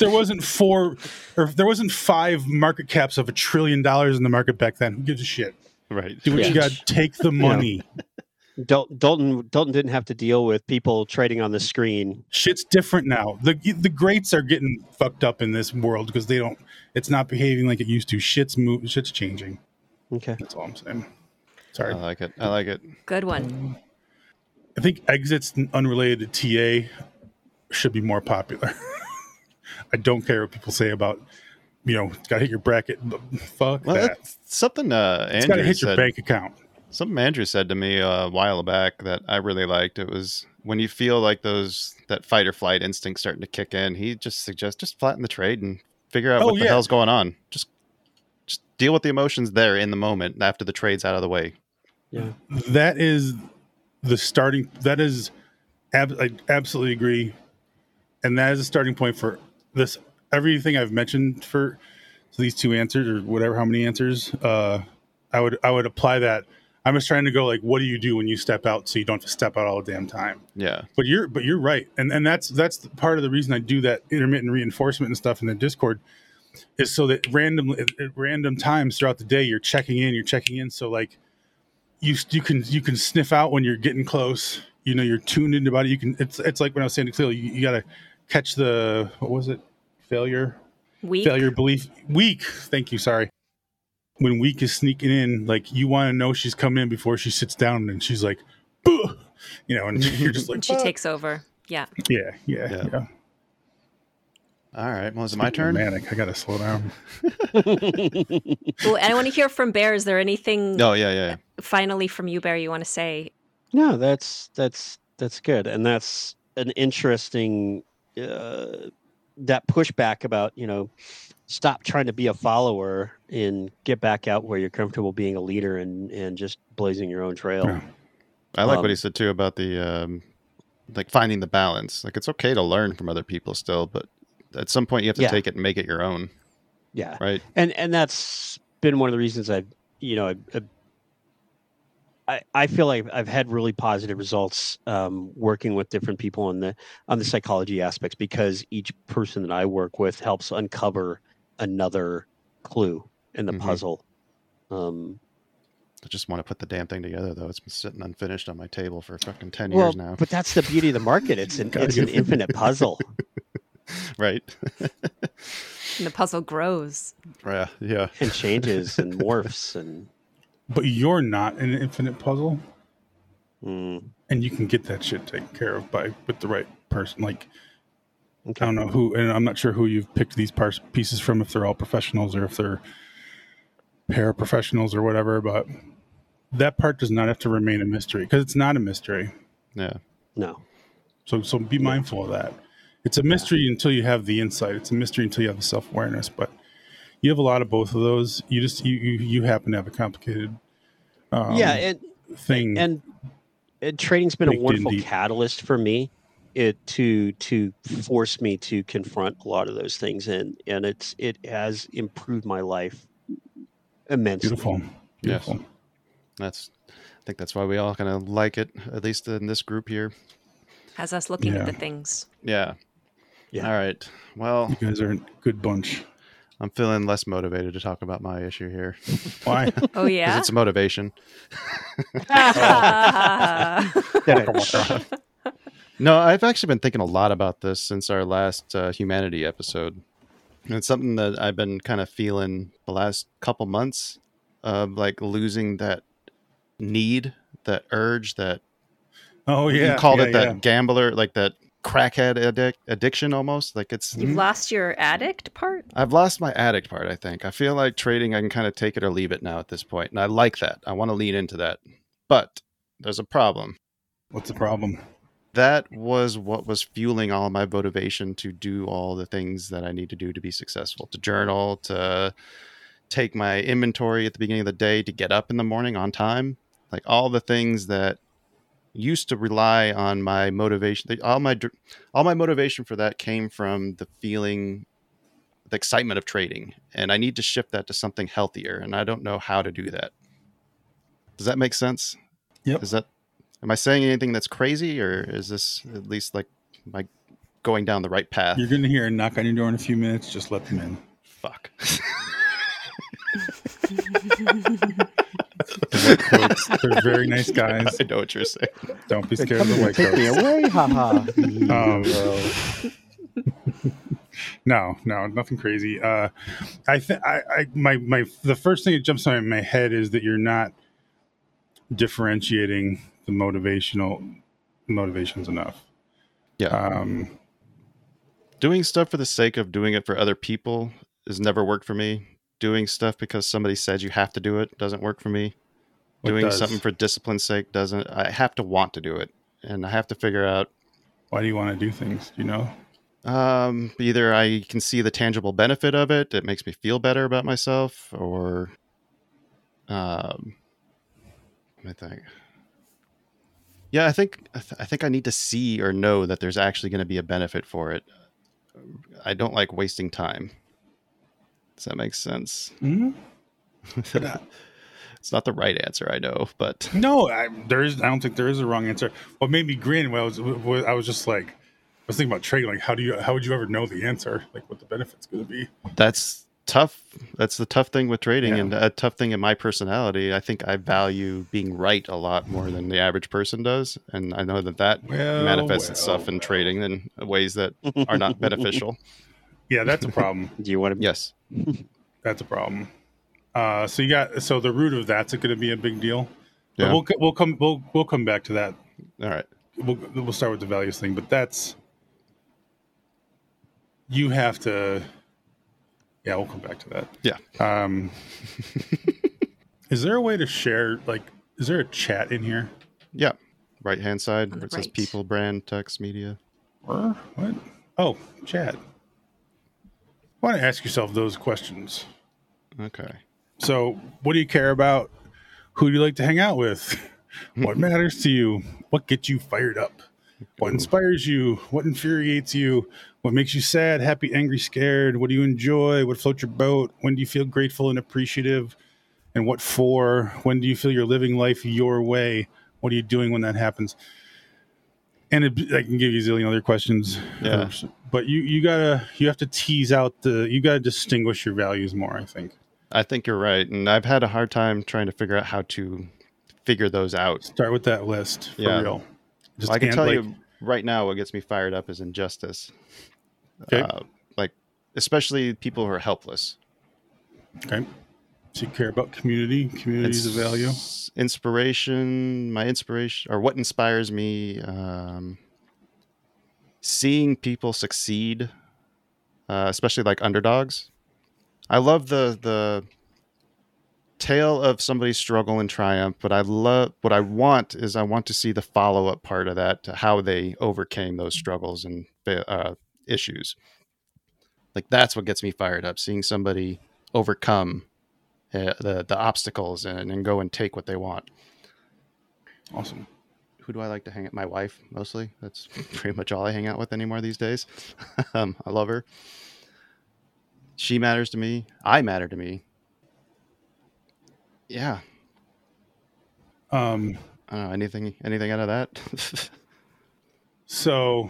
wasn't 5 market caps of $1 trillion in the market back then. Who gives a shit? Right. Do what you got. Take the money. Dalton didn't have to deal with people trading on the screen. Shit's different now. The greats are getting fucked up in this world because it's not behaving like it used to. Shit's changing. Okay. That's all I'm saying. Sorry. I like it. Good one. I think exits unrelated to TA should be more popular. I don't care what people say about, got to hit your bracket. Fuck that. Something it's got to hit your bank account. Something Andrew said to me a while back that I really liked. It was when you feel like that fight or flight instinct starting to kick in, he just suggests just flatten the trade and figure out what the hell's going on. Just deal with the emotions there in the moment after the trade's out of the way. Yeah. That is the starting. That is, I absolutely agree. And that is a starting point for this. Everything I've mentioned for these 2 answers or whatever, how many answers, I would apply that. I'm just trying to go like, what do you do when you step out so you don't have to step out all the damn time? Yeah. But you're right. And that's part of the reason I do that intermittent reinforcement and stuff in the Discord is so that at random times throughout the day, you're checking in. So like you can sniff out when you're getting close, you're tuned into about it. It's like when I was saying to Cleo, you got to catch the, what was it? Failure belief. Weak. Thank you. Sorry. When weak is sneaking in, like you want to know she's coming in before she sits down and she's like, and you're just like, she takes over. Yeah. Yeah. All right. Well, is it my turn? Manic. I got to slow down. Well, and I want to hear from Bear. Is there anything? Oh, yeah. Finally, from you, Bear, you want to say? No, that's good, and that's an interesting that pushback about stop trying to be a follower and get back out where you're comfortable being a leader and just blazing your own trail. Yeah. I like what he said too about the like finding the balance. Like it's okay to learn from other people still, but at some point you have to take it and make it your own. Yeah. Right. And that's been one of the reasons I feel like I've had really positive results working with different people on the psychology aspects, because each person that I work with helps uncover another clue in the puzzle. I just want to put the damn thing together, though. It's been sitting unfinished on my table for fucking 10 years now. But that's the beauty of the market. It's an infinite puzzle. Right. And the puzzle grows. Yeah. And changes and morphs and... but you're not an infinite puzzle, Mm, and you can get that shit taken care of with the right person. Like, okay. I don't know who, and I'm not sure who you've picked these pieces from, if they're all professionals or if they're paraprofessionals or whatever, but that part does not have to remain a mystery, because it's not a mystery. Yeah. No. So be mindful of that. It's a mystery until you have the insight. It's a mystery until you have the self-awareness, but you have a lot of both of those. You just you happen to have a complicated Yeah, thing. and trading's been a Baked in wonderful deep. catalyst for me to force me to confront a lot of those things, and it has improved my life immensely. Beautiful. I think that's why we all kind of like it, at least in this group here. Has us looking Yeah. at the things. Yeah. Yeah. All right. Well, You guys are a good bunch. I'm feeling less motivated to talk about my issue here Why? Oh because yeah. it's motivation. No, I've actually been thinking a lot about this since our last humanity episode. And it's something that I've been kind of feeling the last couple months of, like, losing that need, that urge, that Oh yeah. you called yeah, it that yeah. gambler, like that crackhead addiction almost. Like it's, You've lost your addict part? I've lost my addict part, I think. I feel like trading, I can kind of take it or leave it now at this point. And I like that. I want to lean into that. But there's a problem. What's the problem? That was what was fueling all my motivation to do all the things that I need to do to be successful, to journal, to take my inventory at the beginning of the day, to get up in the morning on time, like all the things that used to rely on my motivation. All my motivation for that came from the feeling, the excitement of trading, and I need to shift that to something healthier, and I don't know how to do that. Does that make sense? Yep. Am I saying anything that's crazy, or is this at least like, am I going down the right path? You're going to hear a knock on your door in a few minutes. Just let them in. Fuck. The white coats, they're very nice guys. I know what you're saying. Don't be Come scared of the here, white take me coats. away, haha. No, nothing crazy. The first thing that jumps on my head is that you're not differentiating the motivations enough. Yeah. Doing stuff for the sake of doing it for other people has never worked for me. Doing stuff because somebody says you have to do it doesn't work for me. Doing something for discipline's sake doesn't. I have to want to do it, and I have to figure out. Why do you want to do things? Do you know? Either I can see the tangible benefit of it, it makes me feel better about myself, or I think. Yeah, I think I need to see or know that there's actually going to be a benefit for it. I don't like wasting time. Does that make sense? Mm-hmm. It's not the right answer, I know, but No, I don't think there is a wrong answer. What made me grin I was just like, I was thinking about trading. Like, how would you ever know the answer? Like, what the benefit's going to be? that's tough. That's the tough thing with trading, Yeah. and a tough thing in my personality. I think I value being right a lot more than the average person does, and I know that manifests itself in trading in ways that are not beneficial. Yeah, that's a problem. Do you want to? Yes. That's a problem. So the root of that's going to be a big deal. Yeah. But we'll come back to that. All right. We'll start with the values thing, but that's, you have to. Yeah, we'll come back to that. Yeah. Is there a way to share? Like, is there a chat in here? Yeah. Right hand side On where the it says right. people, brand, text, media. What? Oh, chat. Why don't you ask yourself those questions? Okay. So, what do you care about? Who do you like to hang out with? What matters to you? What gets you fired up? What inspires you? What infuriates you? What makes you sad, happy, angry, scared? What do you enjoy? What floats your boat? When do you feel grateful and appreciative? And what for? When do you feel you're living life your way? What are you doing when that happens? And I can give you a zillion other questions. Yeah. But you have to tease out you gotta distinguish your values more, I think. I think you're right, and I've had a hard time trying to figure out how to figure those out. Start with that list for Yeah. real. I can tell you right now what gets me fired up is injustice. Okay. Like, especially people who are helpless. Okay. So you care about community. Community is a value. Inspiration, or what inspires me, seeing people succeed, especially like underdogs. I love the tale of somebody's struggle and triumph, but I want to see the follow-up part of that, to how they overcame those struggles and issues. Like, that's what gets me fired up, seeing somebody overcome the obstacles and go and take what they want. Awesome. Who do I like to hang out? My wife, mostly. That's pretty much all I hang out with anymore these days. I love her. She matters to me. I matter to me. Yeah. I don't know, anything out of that? So,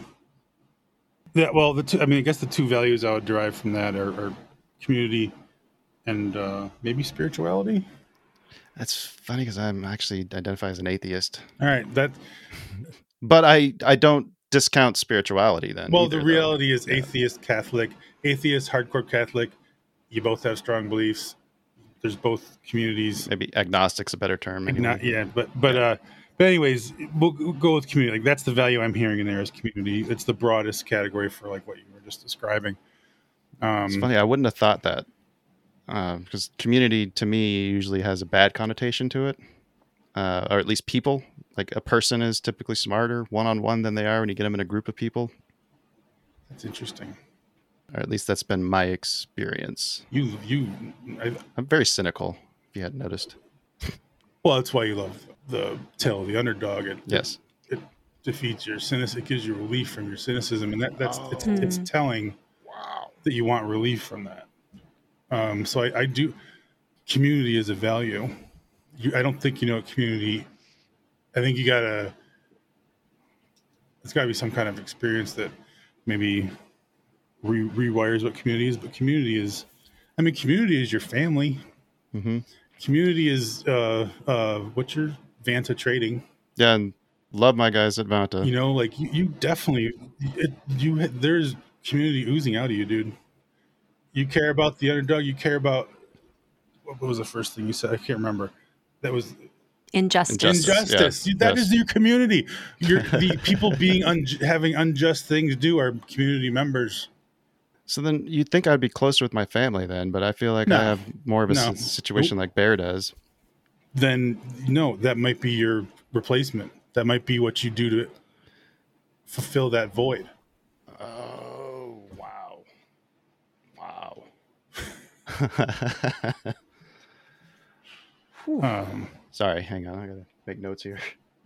I guess the two values I would derive from that are community and maybe spirituality. That's funny because I'm actually identify as an atheist. All right, but I don't discount spirituality then. Well, the reality is atheist, Catholic, atheist, hardcore Catholic. You both have strong beliefs. There's both communities. Maybe agnostic's a better term. Anyway. But anyways, we'll go with community. Like, that's the value I'm hearing in there is community. It's the broadest category for like what you were just describing. It's funny. I wouldn't have thought that. Because community to me usually has a bad connotation to it, or at least people. Like, a person is typically smarter one-on-one than they are when you get them in a group of people. That's interesting. Or at least that's been my experience. I'm very cynical, if you hadn't noticed. Well, that's why you love the tale of the underdog. Yes. It defeats your cynicism. It gives you relief from your cynicism, and it's telling that you want relief from that. So I do. Community is a value. I don't think community. I think it's got to be some kind of experience that maybe rewires what community is. But community is your family. Mm-hmm. Community is what's your Vanta Trading? Yeah, and love my guys at Vanta. Like you definitely there's community oozing out of you, dude. You care about the underdog. You care about what was the first thing you said? I can't remember. That was injustice. Yeah. That is your community. The people being having unjust things do are community members. So then you'd think I'd be closer with my family then, but I feel like I have more of a situation like Bear does. Then that might be your replacement. That might be what you do to fulfill that void. Oh, wow. Sorry, hang on. I gotta make notes here.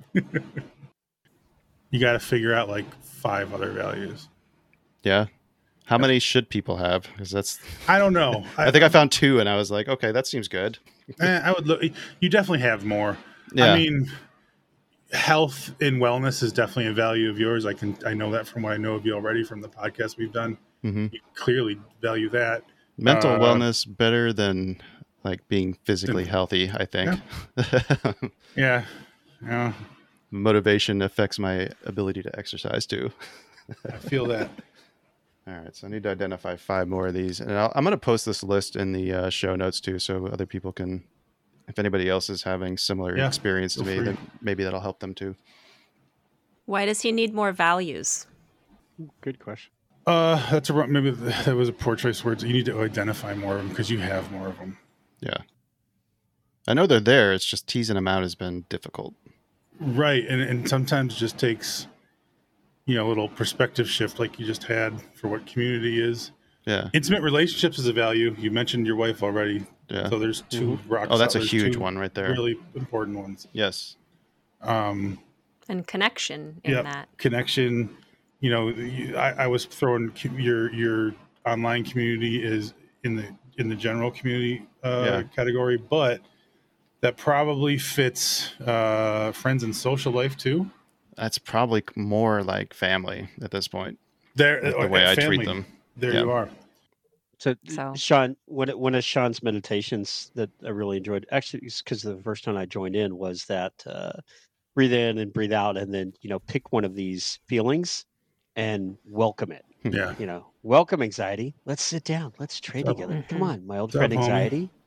You got to figure out like 5 other values. Yeah. How many should people have? Because I don't know. I think I found 2, and I was like, okay, that seems good. I would look. You definitely have more. Yeah. I mean, health and wellness is definitely a value of yours. I know that from what I know of you already from the podcast we've done. Mm-hmm. You clearly value that. Mental wellness better than like being physically healthy, I think. Yeah. Motivation affects my ability to exercise too. I feel that. All right, so I need to identify 5 more of these, and I'm going to post this list in the show notes too, so other people can, if anybody else is having similar experience to me, then maybe that'll help them too. Why does he need more values? Good question. Maybe that was a poor choice of words. You need to identify more of them because you have more of them. Yeah, I know they're there. It's just teasing them out has been difficult. Right, and sometimes it just takes a little perspective shift like you just had for what community is. Yeah. Intimate relationships is a value. You mentioned your wife already. Yeah. So there's 2 rocks. Oh, that's a huge one right there. Really important ones. Yes. And connection in that. Connection. I was throwing your online community is in the general community category, but that probably fits friends and social life too. That's probably more like family at this point. The way I treat them. There you are. So, Sean, one of Sean's meditations that I really enjoyed, actually, because the first time I joined in was that breathe in and breathe out, and then pick one of these feelings and welcome it. Yeah. Welcome anxiety. Let's sit down. Let's trade together. Come on, my old friend anxiety.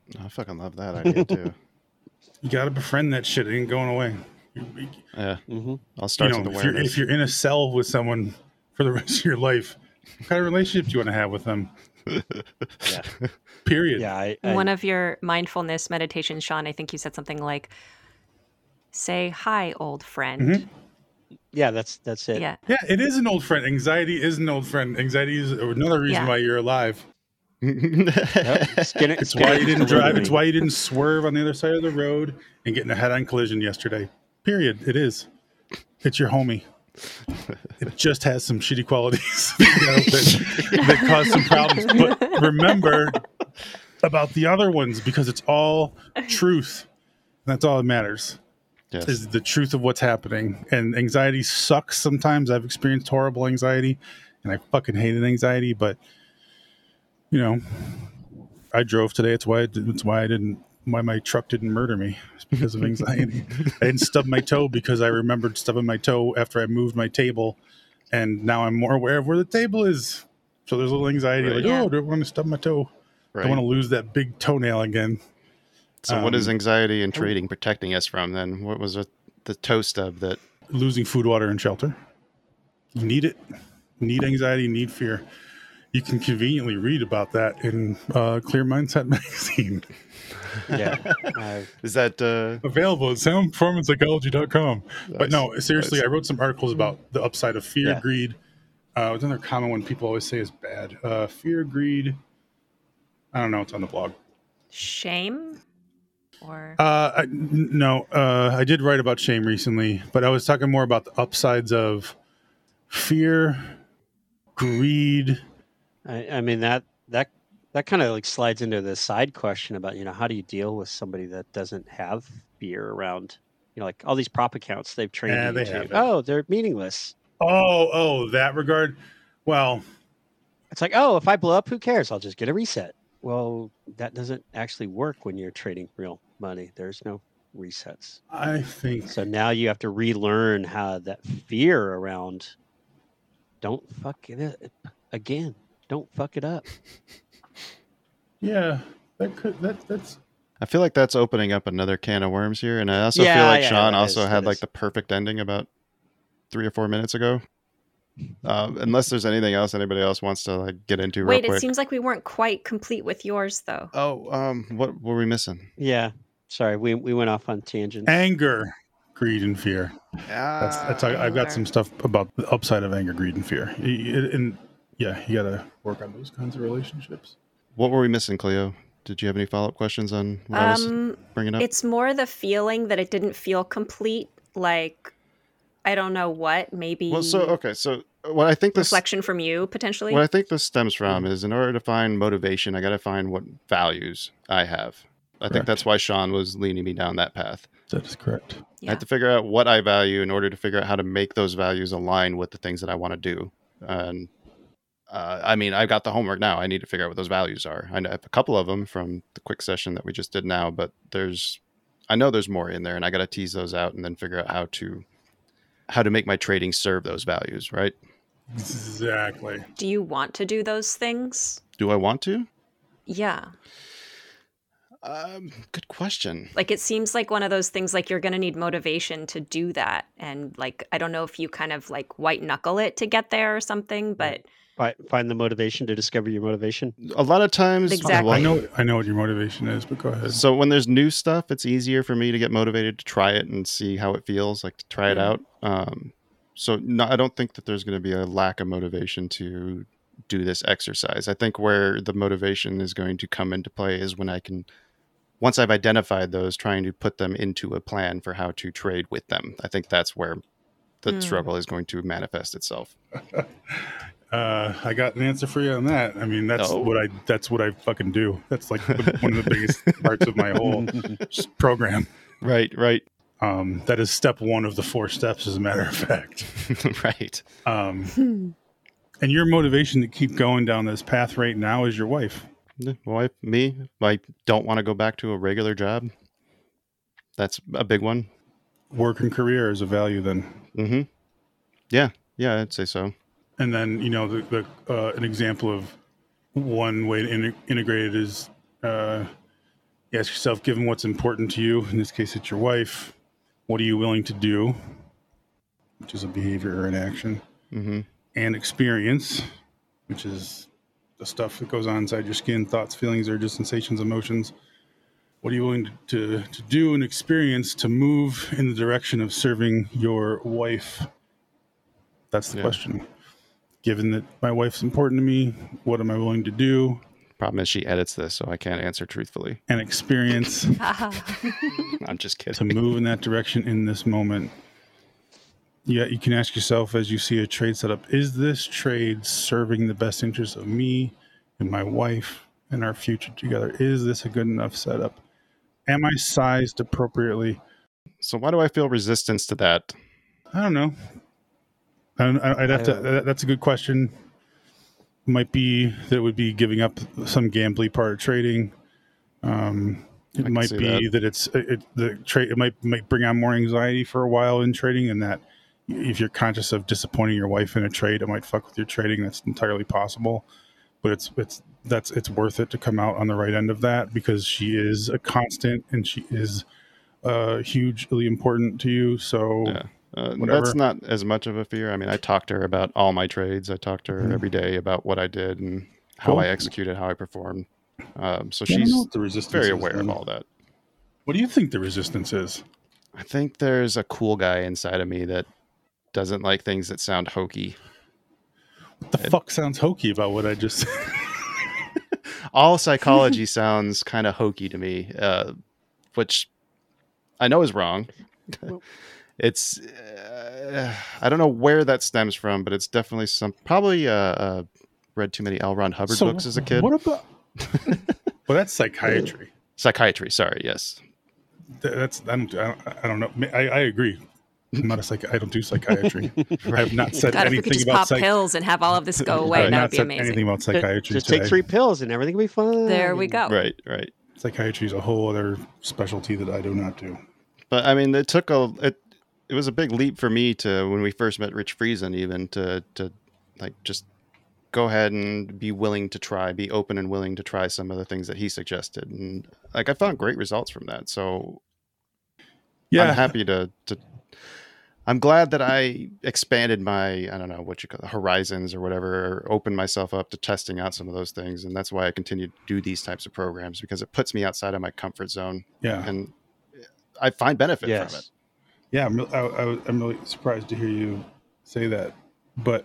I fucking love that idea too. You got to befriend that shit. It ain't going away. Yeah, Mm-hmm. I'll start with awareness. If you're in a cell with someone for the rest of your life, what kind of relationship do you want to have with them? Yeah. Period. Yeah. One of your mindfulness meditations, Sean, I think you said something like, say hi, old friend. Mm-hmm. Yeah, that's it. Yeah. Yeah, it is an old friend. Anxiety is an old friend. Anxiety is another reason why you're alive. It's why you didn't drive. It's why you didn't swerve on the other side of the road and get in a head-on collision yesterday. Period. It is. It's your homie. It just has some shitty qualities that cause some problems. But remember about the other ones, because it's all truth. That's all that matters. Yes. Is the truth of what's happening. And anxiety sucks sometimes. I've experienced horrible anxiety, and I fucking hated anxiety. But you know, I drove today. It's why my truck didn't murder me. It's because of anxiety. I didn't stub my toe because I remembered stubbing my toe after I moved my table, and now I'm more aware of where the table is. So there's a little anxiety, like, oh, do I want to stub my toe? Right. I want to lose that big toenail again. So what is anxiety and trading protecting us from then? What was the toe stub that... Losing food, water, and shelter. You need it. You need anxiety, you need fear. You can conveniently read about that in Clear Mindset magazine. Yeah. Is that... Available at soundperformancepsychology.com. Nice. But no, seriously, Nice. I wrote some articles about the upside of fear, Yeah. greed. What's another common one people always say is bad? Fear, greed. I don't know. It's on the blog. Shame? Or No, I did write about shame recently, but I was talking more about the upsides of fear, greed. I mean that kind of like slides into the side question about, how do you deal with somebody that doesn't have fear around, like all these prop accounts they've trained Yeah, you they to. have it. Oh, they're meaningless. Oh, that regard. Well, It's like, oh, if I blow up, who cares? I'll just get a reset. Well, that doesn't actually work when you're trading real money. There's no resets. I think So now you have to relearn how that fear around don't fuck it up again. Don't fuck it up. yeah, that's I feel like that's opening up another can of worms here. And I also feel like Sean also had like the perfect ending about 3 or 4 minutes ago. Unless there's anything else anybody else wants to like get into real wait, quick. it seems like we weren't quite complete with yours, though. Oh, what were we missing? Yeah. Sorry, we went off on tangents. anger, greed, and fear. That's I've got anger. some stuff about the upside of anger, greed, and fear. And yeah, you got to work on those kinds of relationships. What were we missing, Cleo? Did you have any follow-up questions on what I was bringing up? It's more the feeling that it didn't feel complete. Like, I don't know what, maybe Well, so what I think this reflection from you, potentially. what I think this stems from is, in order to find motivation, I got to find what values I have. I think Correct. that's why Sean was leading me down that path. That is correct. I Yeah. have to figure out what I value in order to figure out how to make those values align with the things that I want to do. And I mean, I've got the homework now. I need to figure out what those values are. I know I have a couple of them from the quick session that we just did now, but I know there's more in there, and I got to tease those out and then figure out how to make my trading serve those values, right? Exactly. Do you want to do those things? Do I want to? Yeah. Good question. Like, it seems like one of those things, like you're going to need motivation to do that. And like, I don't know if you kind of like white knuckle it to get there or something, but Find the motivation to discover your motivation. A lot of times, Exactly. I know what your motivation is, but go ahead. So when there's new stuff, it's easier for me to get motivated to try it and see how it feels, like to try it out. So no, I don't think that there's going to be a lack of motivation to do this exercise. I think where the motivation is going to come into play is when once I've identified those, trying to put them into a plan for how to trade with them. I think that's where the struggle is going to manifest itself. I got an answer for you on that. I mean, that's what I fucking do. That's like one of the biggest parts of my whole program. Right. That is step 1 of the 4 steps, as a matter of fact. Right. And your motivation to keep going down this path right now is your wife. Wife, me, I don't want to go back to a regular job. That's a big one. Work and career is a value then. Mm-hmm. Yeah, I'd say so. And then, the an example of one way to integrate it is You ask yourself, given what's important to you, in this case, it's your wife, what are you willing to do? Which is a behavior or an action. Mm-hmm. And experience, which is the stuff that goes on inside your skin, thoughts, feelings, urges, sensations, emotions. What are you willing to do and experience to move in the direction of serving your wife? That's the question. Given that my wife's important to me, what am I willing to do? Problem is she edits this, so I can't answer truthfully. And experience I'm just kidding. to move in that direction in this moment. Yeah, you can ask yourself as you see a trade setup, is this trade serving the best interests of me and my wife and our future together? Is this a good enough setup? Am I sized appropriately? So why do I feel resistance to that? I don't know. I'd have to. That's a good question. Might be that it would be giving up some gambly part of trading. It might be that it might bring on more anxiety for a while in trading, and that if you're conscious of disappointing your wife in a trade, it might fuck with your trading. That's entirely possible, but it's worth it to come out on the right end of that because she is a constant and she is hugely important to you. So. Yeah. That's not as much of a fear. I mean, I talk to her about all my trades. I talk to her every day about what I did and how I executed, how I performed. So she's very aware of all that. What do you think the resistance is? I think there's a cool guy inside of me that doesn't like things that sound hokey. What the fuck sounds hokey about what I just said? All psychology sounds kind of hokey to me, which I know is wrong. It's I don't know where that stems from, but it's definitely probably read too many L. Ron Hubbard books as a kid. What about? Well, that's psychiatry. Psychiatry, sorry, yes. That's I don't know. I agree. I'm not I don't do psychiatry. I have not said God, anything if we could just about pop pills and have all of this go away, that would be amazing. Anything about psychiatry? Just take 3 pills and everything will be fine. There we go. Right. Psychiatry is a whole other specialty that I do not do. But I mean, it was a big leap for me to when we first met Rich Friesen, even to like just go ahead and be willing to try, be open and willing to try some of the things that he suggested, and like I found great results from that. So yeah, I'm happy to. I'm glad that I expanded my, I don't know what you call it, horizons or whatever, or opened myself up to testing out some of those things, and that's why I continue to do these types of programs because it puts me outside of my comfort zone. Yeah, and I find benefit from it. Yeah, I'm really surprised to hear you say that, but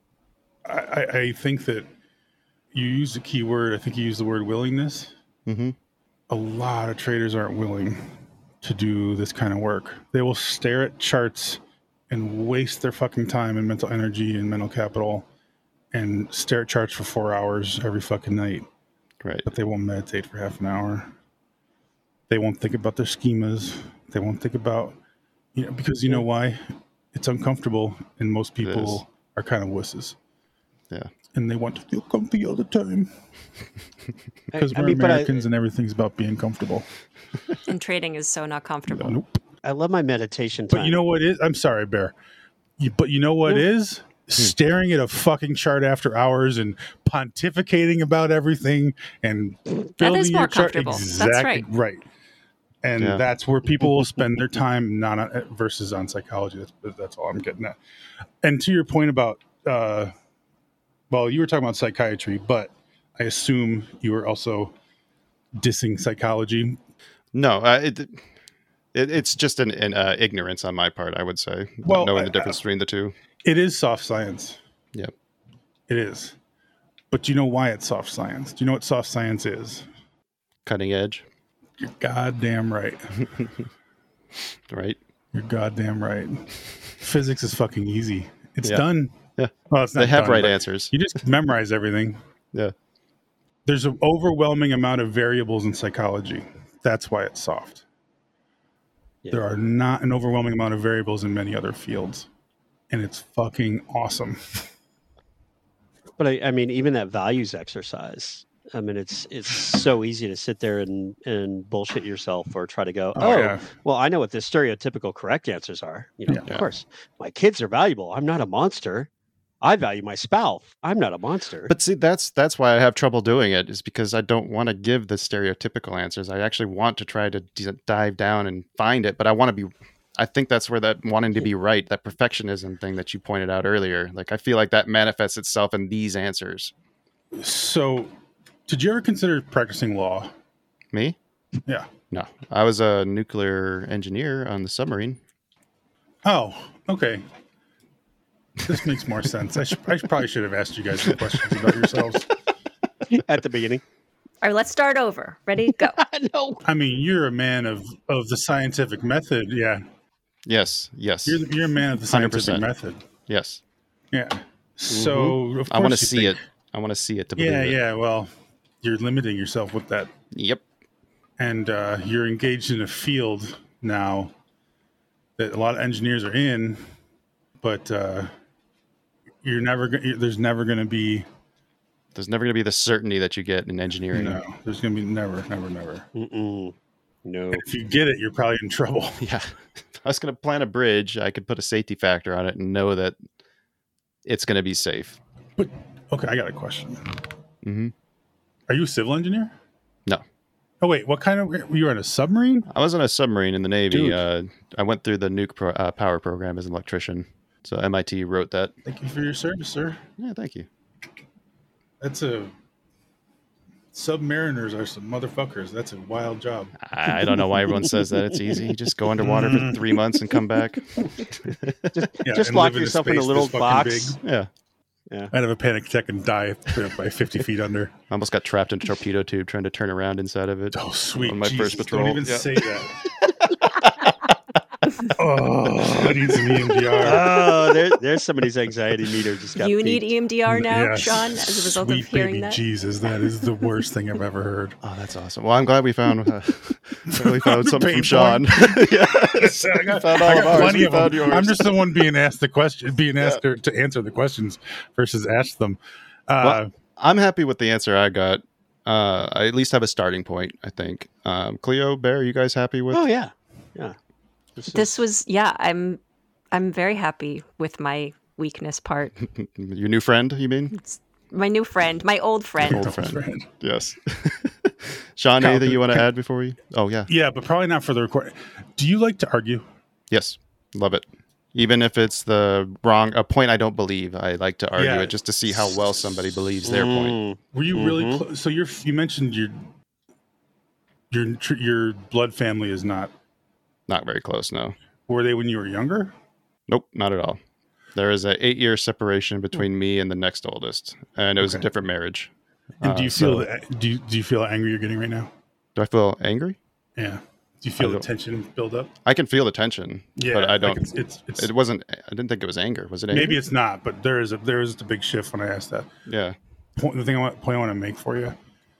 I think that you used a key word. I think you used the word willingness. Mm-hmm. A lot of traders aren't willing to do this kind of work. They will stare at charts and waste their fucking time and mental energy and mental capital and stare at charts for 4 hours every fucking night. Right. But they won't meditate for half an hour. They won't think about their schemas. They won't think about... because you know why? It's uncomfortable, and most people are kind of wusses. Yeah. And they want to feel comfy all the time. Because we're Americans and everything's about being comfortable. And trading is so not comfortable. Yeah, nope. I love my meditation time. But you know what is? I'm sorry, Bear. But you know what is? Staring at a fucking chart after hours and pontificating about everything and that is more comfortable. Exactly, that's right. And that's where people will spend their time, versus on psychology. That's all I'm getting at. And to your point about, you were talking about psychiatry, but I assume you were also dissing psychology. No, it's just an ignorance on my part, I would say. Well, knowing the difference between the two. It is soft science. Yep. It is. But do you know why it's soft science? Do you know what soft science is? Cutting edge. You're goddamn right. Right. You're goddamn right. Physics is fucking easy. It's done. Yeah. Well, it's not. They have done, right answers. You just memorize everything. Yeah. There's an overwhelming amount of variables in psychology. That's why it's soft. Yeah. There are not an overwhelming amount of variables in many other fields. And it's fucking awesome. But I mean, even that values exercise, I mean, it's so easy to sit there and bullshit yourself or try to go, well, I know what the stereotypical correct answers are. Of course, my kids are valuable. I'm not a monster. I value my spouse. I'm not a monster. But see, that's why I have trouble doing it, is because I don't want to give the stereotypical answers. I actually want to try to dive down and find it, but I think that's where that wanting to be right, that perfectionism thing that you pointed out earlier, like I feel like that manifests itself in these answers. So, did you ever consider practicing law? Me? Yeah. No. I was a nuclear engineer on the submarine. Oh, okay. This makes more sense. I probably should have asked you guys some questions about yourselves. At the beginning. All right, let's start over. Ready? Go. No. I mean, you're a man of the scientific method. Yeah. Yes. You're a man of the scientific 100%. method. Yes. Yeah. So, of I want to course you see think- it. I want to see it to believe it. Yeah. Well, you're limiting yourself with that. Yep. And you're engaged in a field now that a lot of engineers are in, but there's never going to be There's never going to be the certainty that you get in engineering. no. There's going to be never. Mm-mm. No. If you get it, you're probably in trouble. Yeah. If I was going to plan a bridge, I could put a safety factor on it and know that it's going to be safe. But okay, I got a question. Mm-hmm. Are you a civil engineer? No. Oh wait, what kind of? You were on a submarine? I was on a submarine in the Navy. Dude. I went through the nuke power program as an electrician. So MIT wrote that. Thank you for your service, sir. Yeah, thank you. That's a submariners are some motherfuckers. That's a wild job. I don't know why everyone says that. It's easy. You just go underwater for 3 months and come back. Yeah, Just and lock live in a yourself in a space little this fucking box. big. Yeah. I'd have a panic attack and die by 50 feet under. I almost got trapped in a torpedo tube trying to turn around inside of it. Oh, sweet. On my Jesus, first patrol. Don't even Yeah. say that. Oh, I need some EMDR. Oh, there's somebody's anxiety meter just got You need peaked. EMDR now, Yes. Sean, as a result Sweet of hearing baby that? Jesus, that is the worst thing I've ever heard. Oh, that's awesome. Well, I'm glad we found something from Pain Sean. Yes, I got, found all of ours. plenty We of them. found yours. I'm just the one being asked to answer the questions versus ask them. Well, I'm happy with the answer I got. I at least have a starting point, I think. Cleo, Bear, you guys happy with? Oh yeah. This was I'm very happy with my weakness part. Your new friend, you mean? My new friend, my old friend. Old friend. Yes. Sean, Kyle, anything you want to add before we? Oh, yeah. yeah, but probably not for the recording. Do you like to argue? Yes. Love it. Even if it's a point I don't believe, I like to argue Yeah. it just to see how well somebody believes their point. Were you really close? So you mentioned your blood family is not. Not very close, no. Were they when you were younger? Nope, not at all. There is a 8-year separation between me and the next oldest, and it was a Okay. different marriage. And do you feel so- do you feel how angry you're getting right now? Do I feel angry? Yeah. Do you feel I the don't- tension build up? I can feel the tension, Yeah, but I like don't. it's It wasn't. I didn't think it was anger. Was it anger? maybe it's not, but there is a big shift when I asked that. Yeah. Point I want to make for you.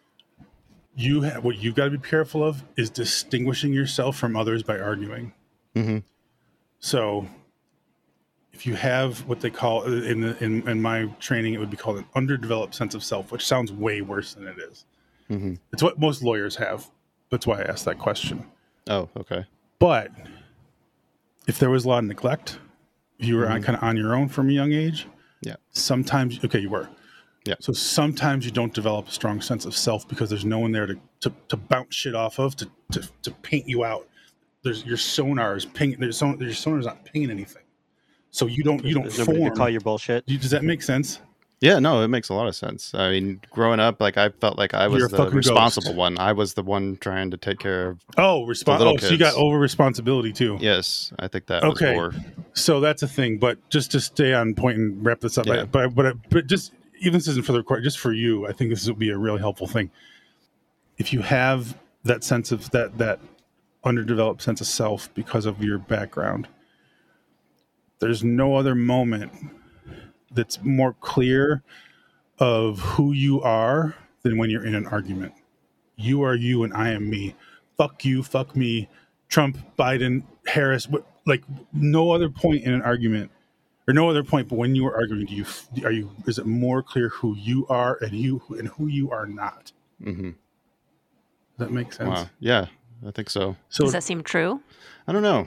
What you've got to be careful of is distinguishing yourself from others by arguing. Mm-hmm. So, if you have what they call in my training, it would be called an underdeveloped sense of self, which sounds way worse than it is. Mm-hmm. It's what most lawyers have. That's why I asked that question. Oh, okay. But if there was a lot of neglect, if you were kind of on your own from a young age, Yeah. sometimes you were. Yeah. So sometimes you don't develop a strong sense of self because there's no one there to bounce shit off of to paint you out. There's your sonar is pinging. Your sonar's not pinging anything. So you don't There's nobody to form. call your bullshit. Does that make sense? Yeah, no, it makes a lot of sense. I mean, growing up, like I felt like I You're a was the fucking responsible ghost. one. I was the one trying to take care of. Oh, little so you got kids. over responsibility too. Yes, I think that Okay. was more. So that's a thing. But just to stay on point and wrap this up, Yeah. but just even this isn't for the recording, just for you, I think this would be a really helpful thing. If you have that sense of that underdeveloped sense of self because of your background, there's no other moment that's more clear of who you are than when you're in an argument. You are you and I am me. Fuck you, fuck me. Trump, Biden, Harris, like no other point in an argument, or no other point, but when you are arguing, is it more clear who you are and who you are not? Mm-hmm. Does that make sense? Wow. Yeah, I think so. So Does that seem true? I don't know.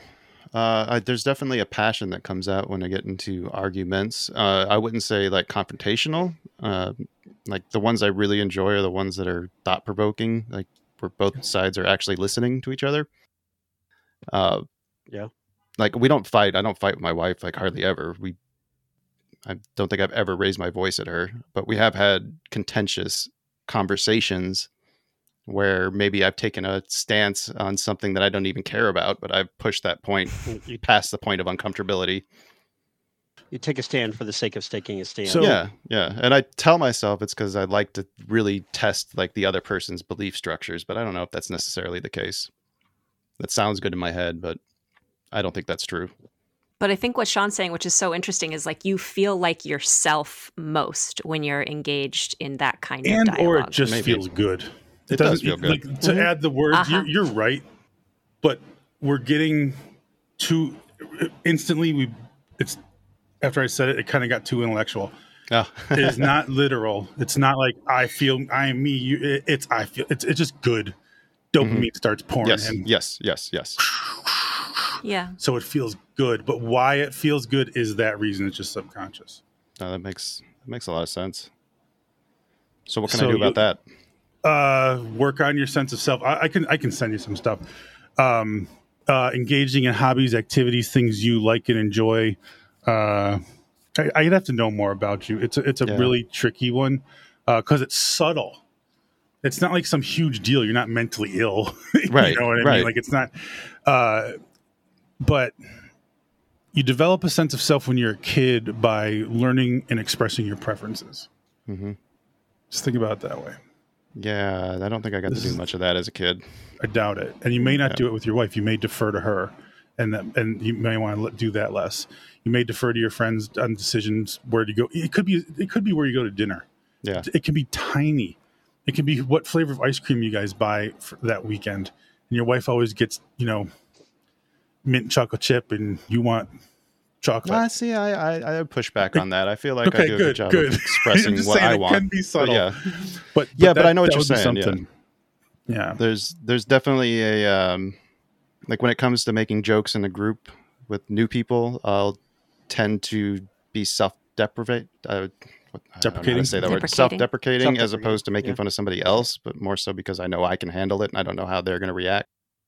There's definitely a passion that comes out when I get into arguments. I wouldn't say like confrontational. Like the ones I really enjoy are the ones that are thought provoking, like where both sides are actually listening to each other. Yeah. Like we don't fight. I don't fight with my wife like hardly ever. I don't think I've ever raised my voice at her, but we have had contentious conversations where maybe I've taken a stance on something that I don't even care about, but I've pushed that point past the point of uncomfortability. You take a stand for the sake of taking a stand. So- Yeah. And I tell myself it's because I like to really test like the other person's belief structures, but I don't know if that's necessarily the case. That sounds good in my head, but I don't think that's true. But I think what Sean's saying, which is so interesting, is like you feel like yourself most when you're engaged in that kind of dialogue. Or it just Maybe. feels good. It does feel good. Like, to add the word, you're right, but we're getting too instantly. It's after I said it, it kind of got too intellectual. Oh. It is not literal. It's not like I feel I am me. It's I feel. It's just good. Dopamine starts pouring in. Yes. Yeah. So it feels good, but why it feels good is that reason. It's just subconscious. No, that makes a lot of sense. So what can I do about that? Work on your sense of self. I can send you some stuff. Engaging in hobbies, activities, things you like and enjoy. I'd have to know more about you. It's a really tricky one because it's subtle. It's not like some huge deal. You're not mentally ill. Right. You know what I right. mean? Like it's not. But you develop a sense of self when you're a kid by learning and expressing your preferences. Mm-hmm. Just think about it that way. Yeah, I don't think I got to do much of that as a kid. I doubt it. And you may not do it with your wife. You may defer to her, and you may want to do that less. You may defer to your friends on decisions where to go. It could be where you go to dinner. Yeah. It can be tiny. It can be what flavor of ice cream you guys buy for that weekend. And your wife always gets, mint chocolate chip, and you want chocolate. See, I push back on that. I feel like Okay, I do a good job good. of expressing Just what saying I it want. can be subtle. But But I know what that you're would be saying. Yeah. something. Yeah. There's definitely a like when it comes to making jokes in a group with new people, I'll tend to be self-deprecating. Deprecating? Say that word. Deprecating. Self-deprecating as Self-deprecating, opposed to making yeah. fun of somebody else, but more so because I know I can handle it and I don't know how they're going to react.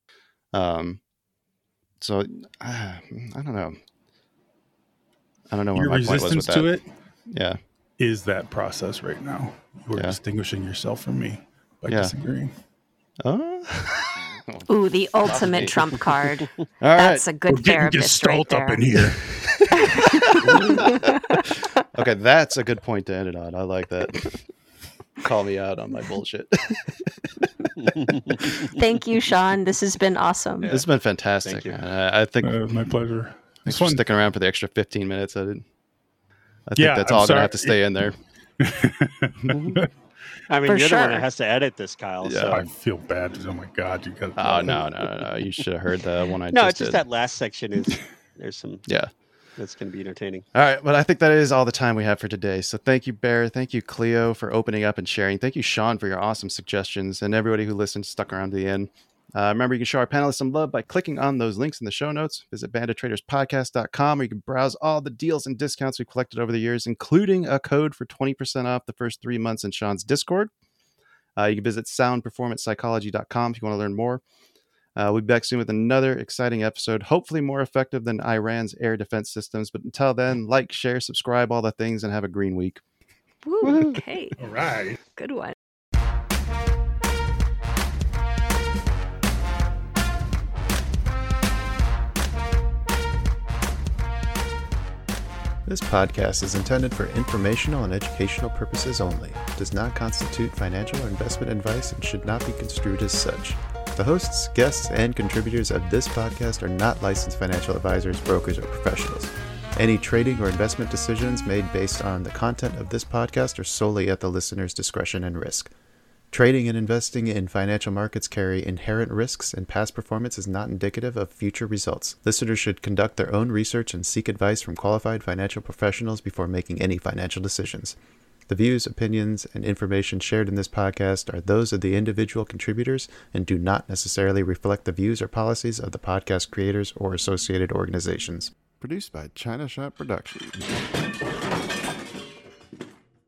So I don't know. I don't know where Your my point was with resistance that. to it Yeah. is that process right now. You are Yeah. distinguishing yourself from me by Yeah. disagreeing. Oh. Ooh, the me. ultimate trump card. All right. That's a good We're getting therapist right gestalt there. up in here. Okay, that's a good point to end it on. I like that. Call me out on my bullshit. Thank you, Sean. This has been awesome. This has been fantastic. Thank you. Man. I think My pleasure. thanks It's for fun. sticking around for the extra 15 minutes. I think Yeah, that's I'm all going to sorry. have to stay in there. I mean, For you're the one that sure. has to edit this, Kyle. Yeah. So. I feel bad. Oh my God, you got. Oh, no. You should have heard the one I No, just it's just did. that last section is there's some Yeah. that's going to be entertaining. All right, but I think that is all the time we have for today. So thank you, Bear. Thank you, Cleo, for opening up and sharing. Thank you, Sean, for your awesome suggestions, and everybody who listened, stuck around to the end. Remember, you can show our panelists some love by clicking on those links in the show notes. Visit bandittraderspodcast.com, where you can browse all the deals and discounts we've collected over the years, including a code for 20% off the first 3 months in Sean's Discord. You can visit soundperformancepsychology.com if you want to learn more. We'll be back soon with another exciting episode, hopefully more effective than Iran's air defense systems. But until then, like, share, subscribe, all the things, and have a green week. Woo, okay, All right. good one. This podcast is intended for informational and educational purposes only. It does not constitute financial or investment advice and should not be construed as such. The hosts, guests, and contributors of this podcast are not licensed financial advisors, brokers, or professionals. Any trading or investment decisions made based on the content of this podcast are solely at the listener's discretion and risk. Trading and investing in financial markets carry inherent risks, and past performance is not indicative of future results. Listeners should conduct their own research and seek advice from qualified financial professionals before making any financial decisions. The views, opinions, and information shared in this podcast are those of the individual contributors and do not necessarily reflect the views or policies of the podcast creators or associated organizations. Produced by China Shop Productions.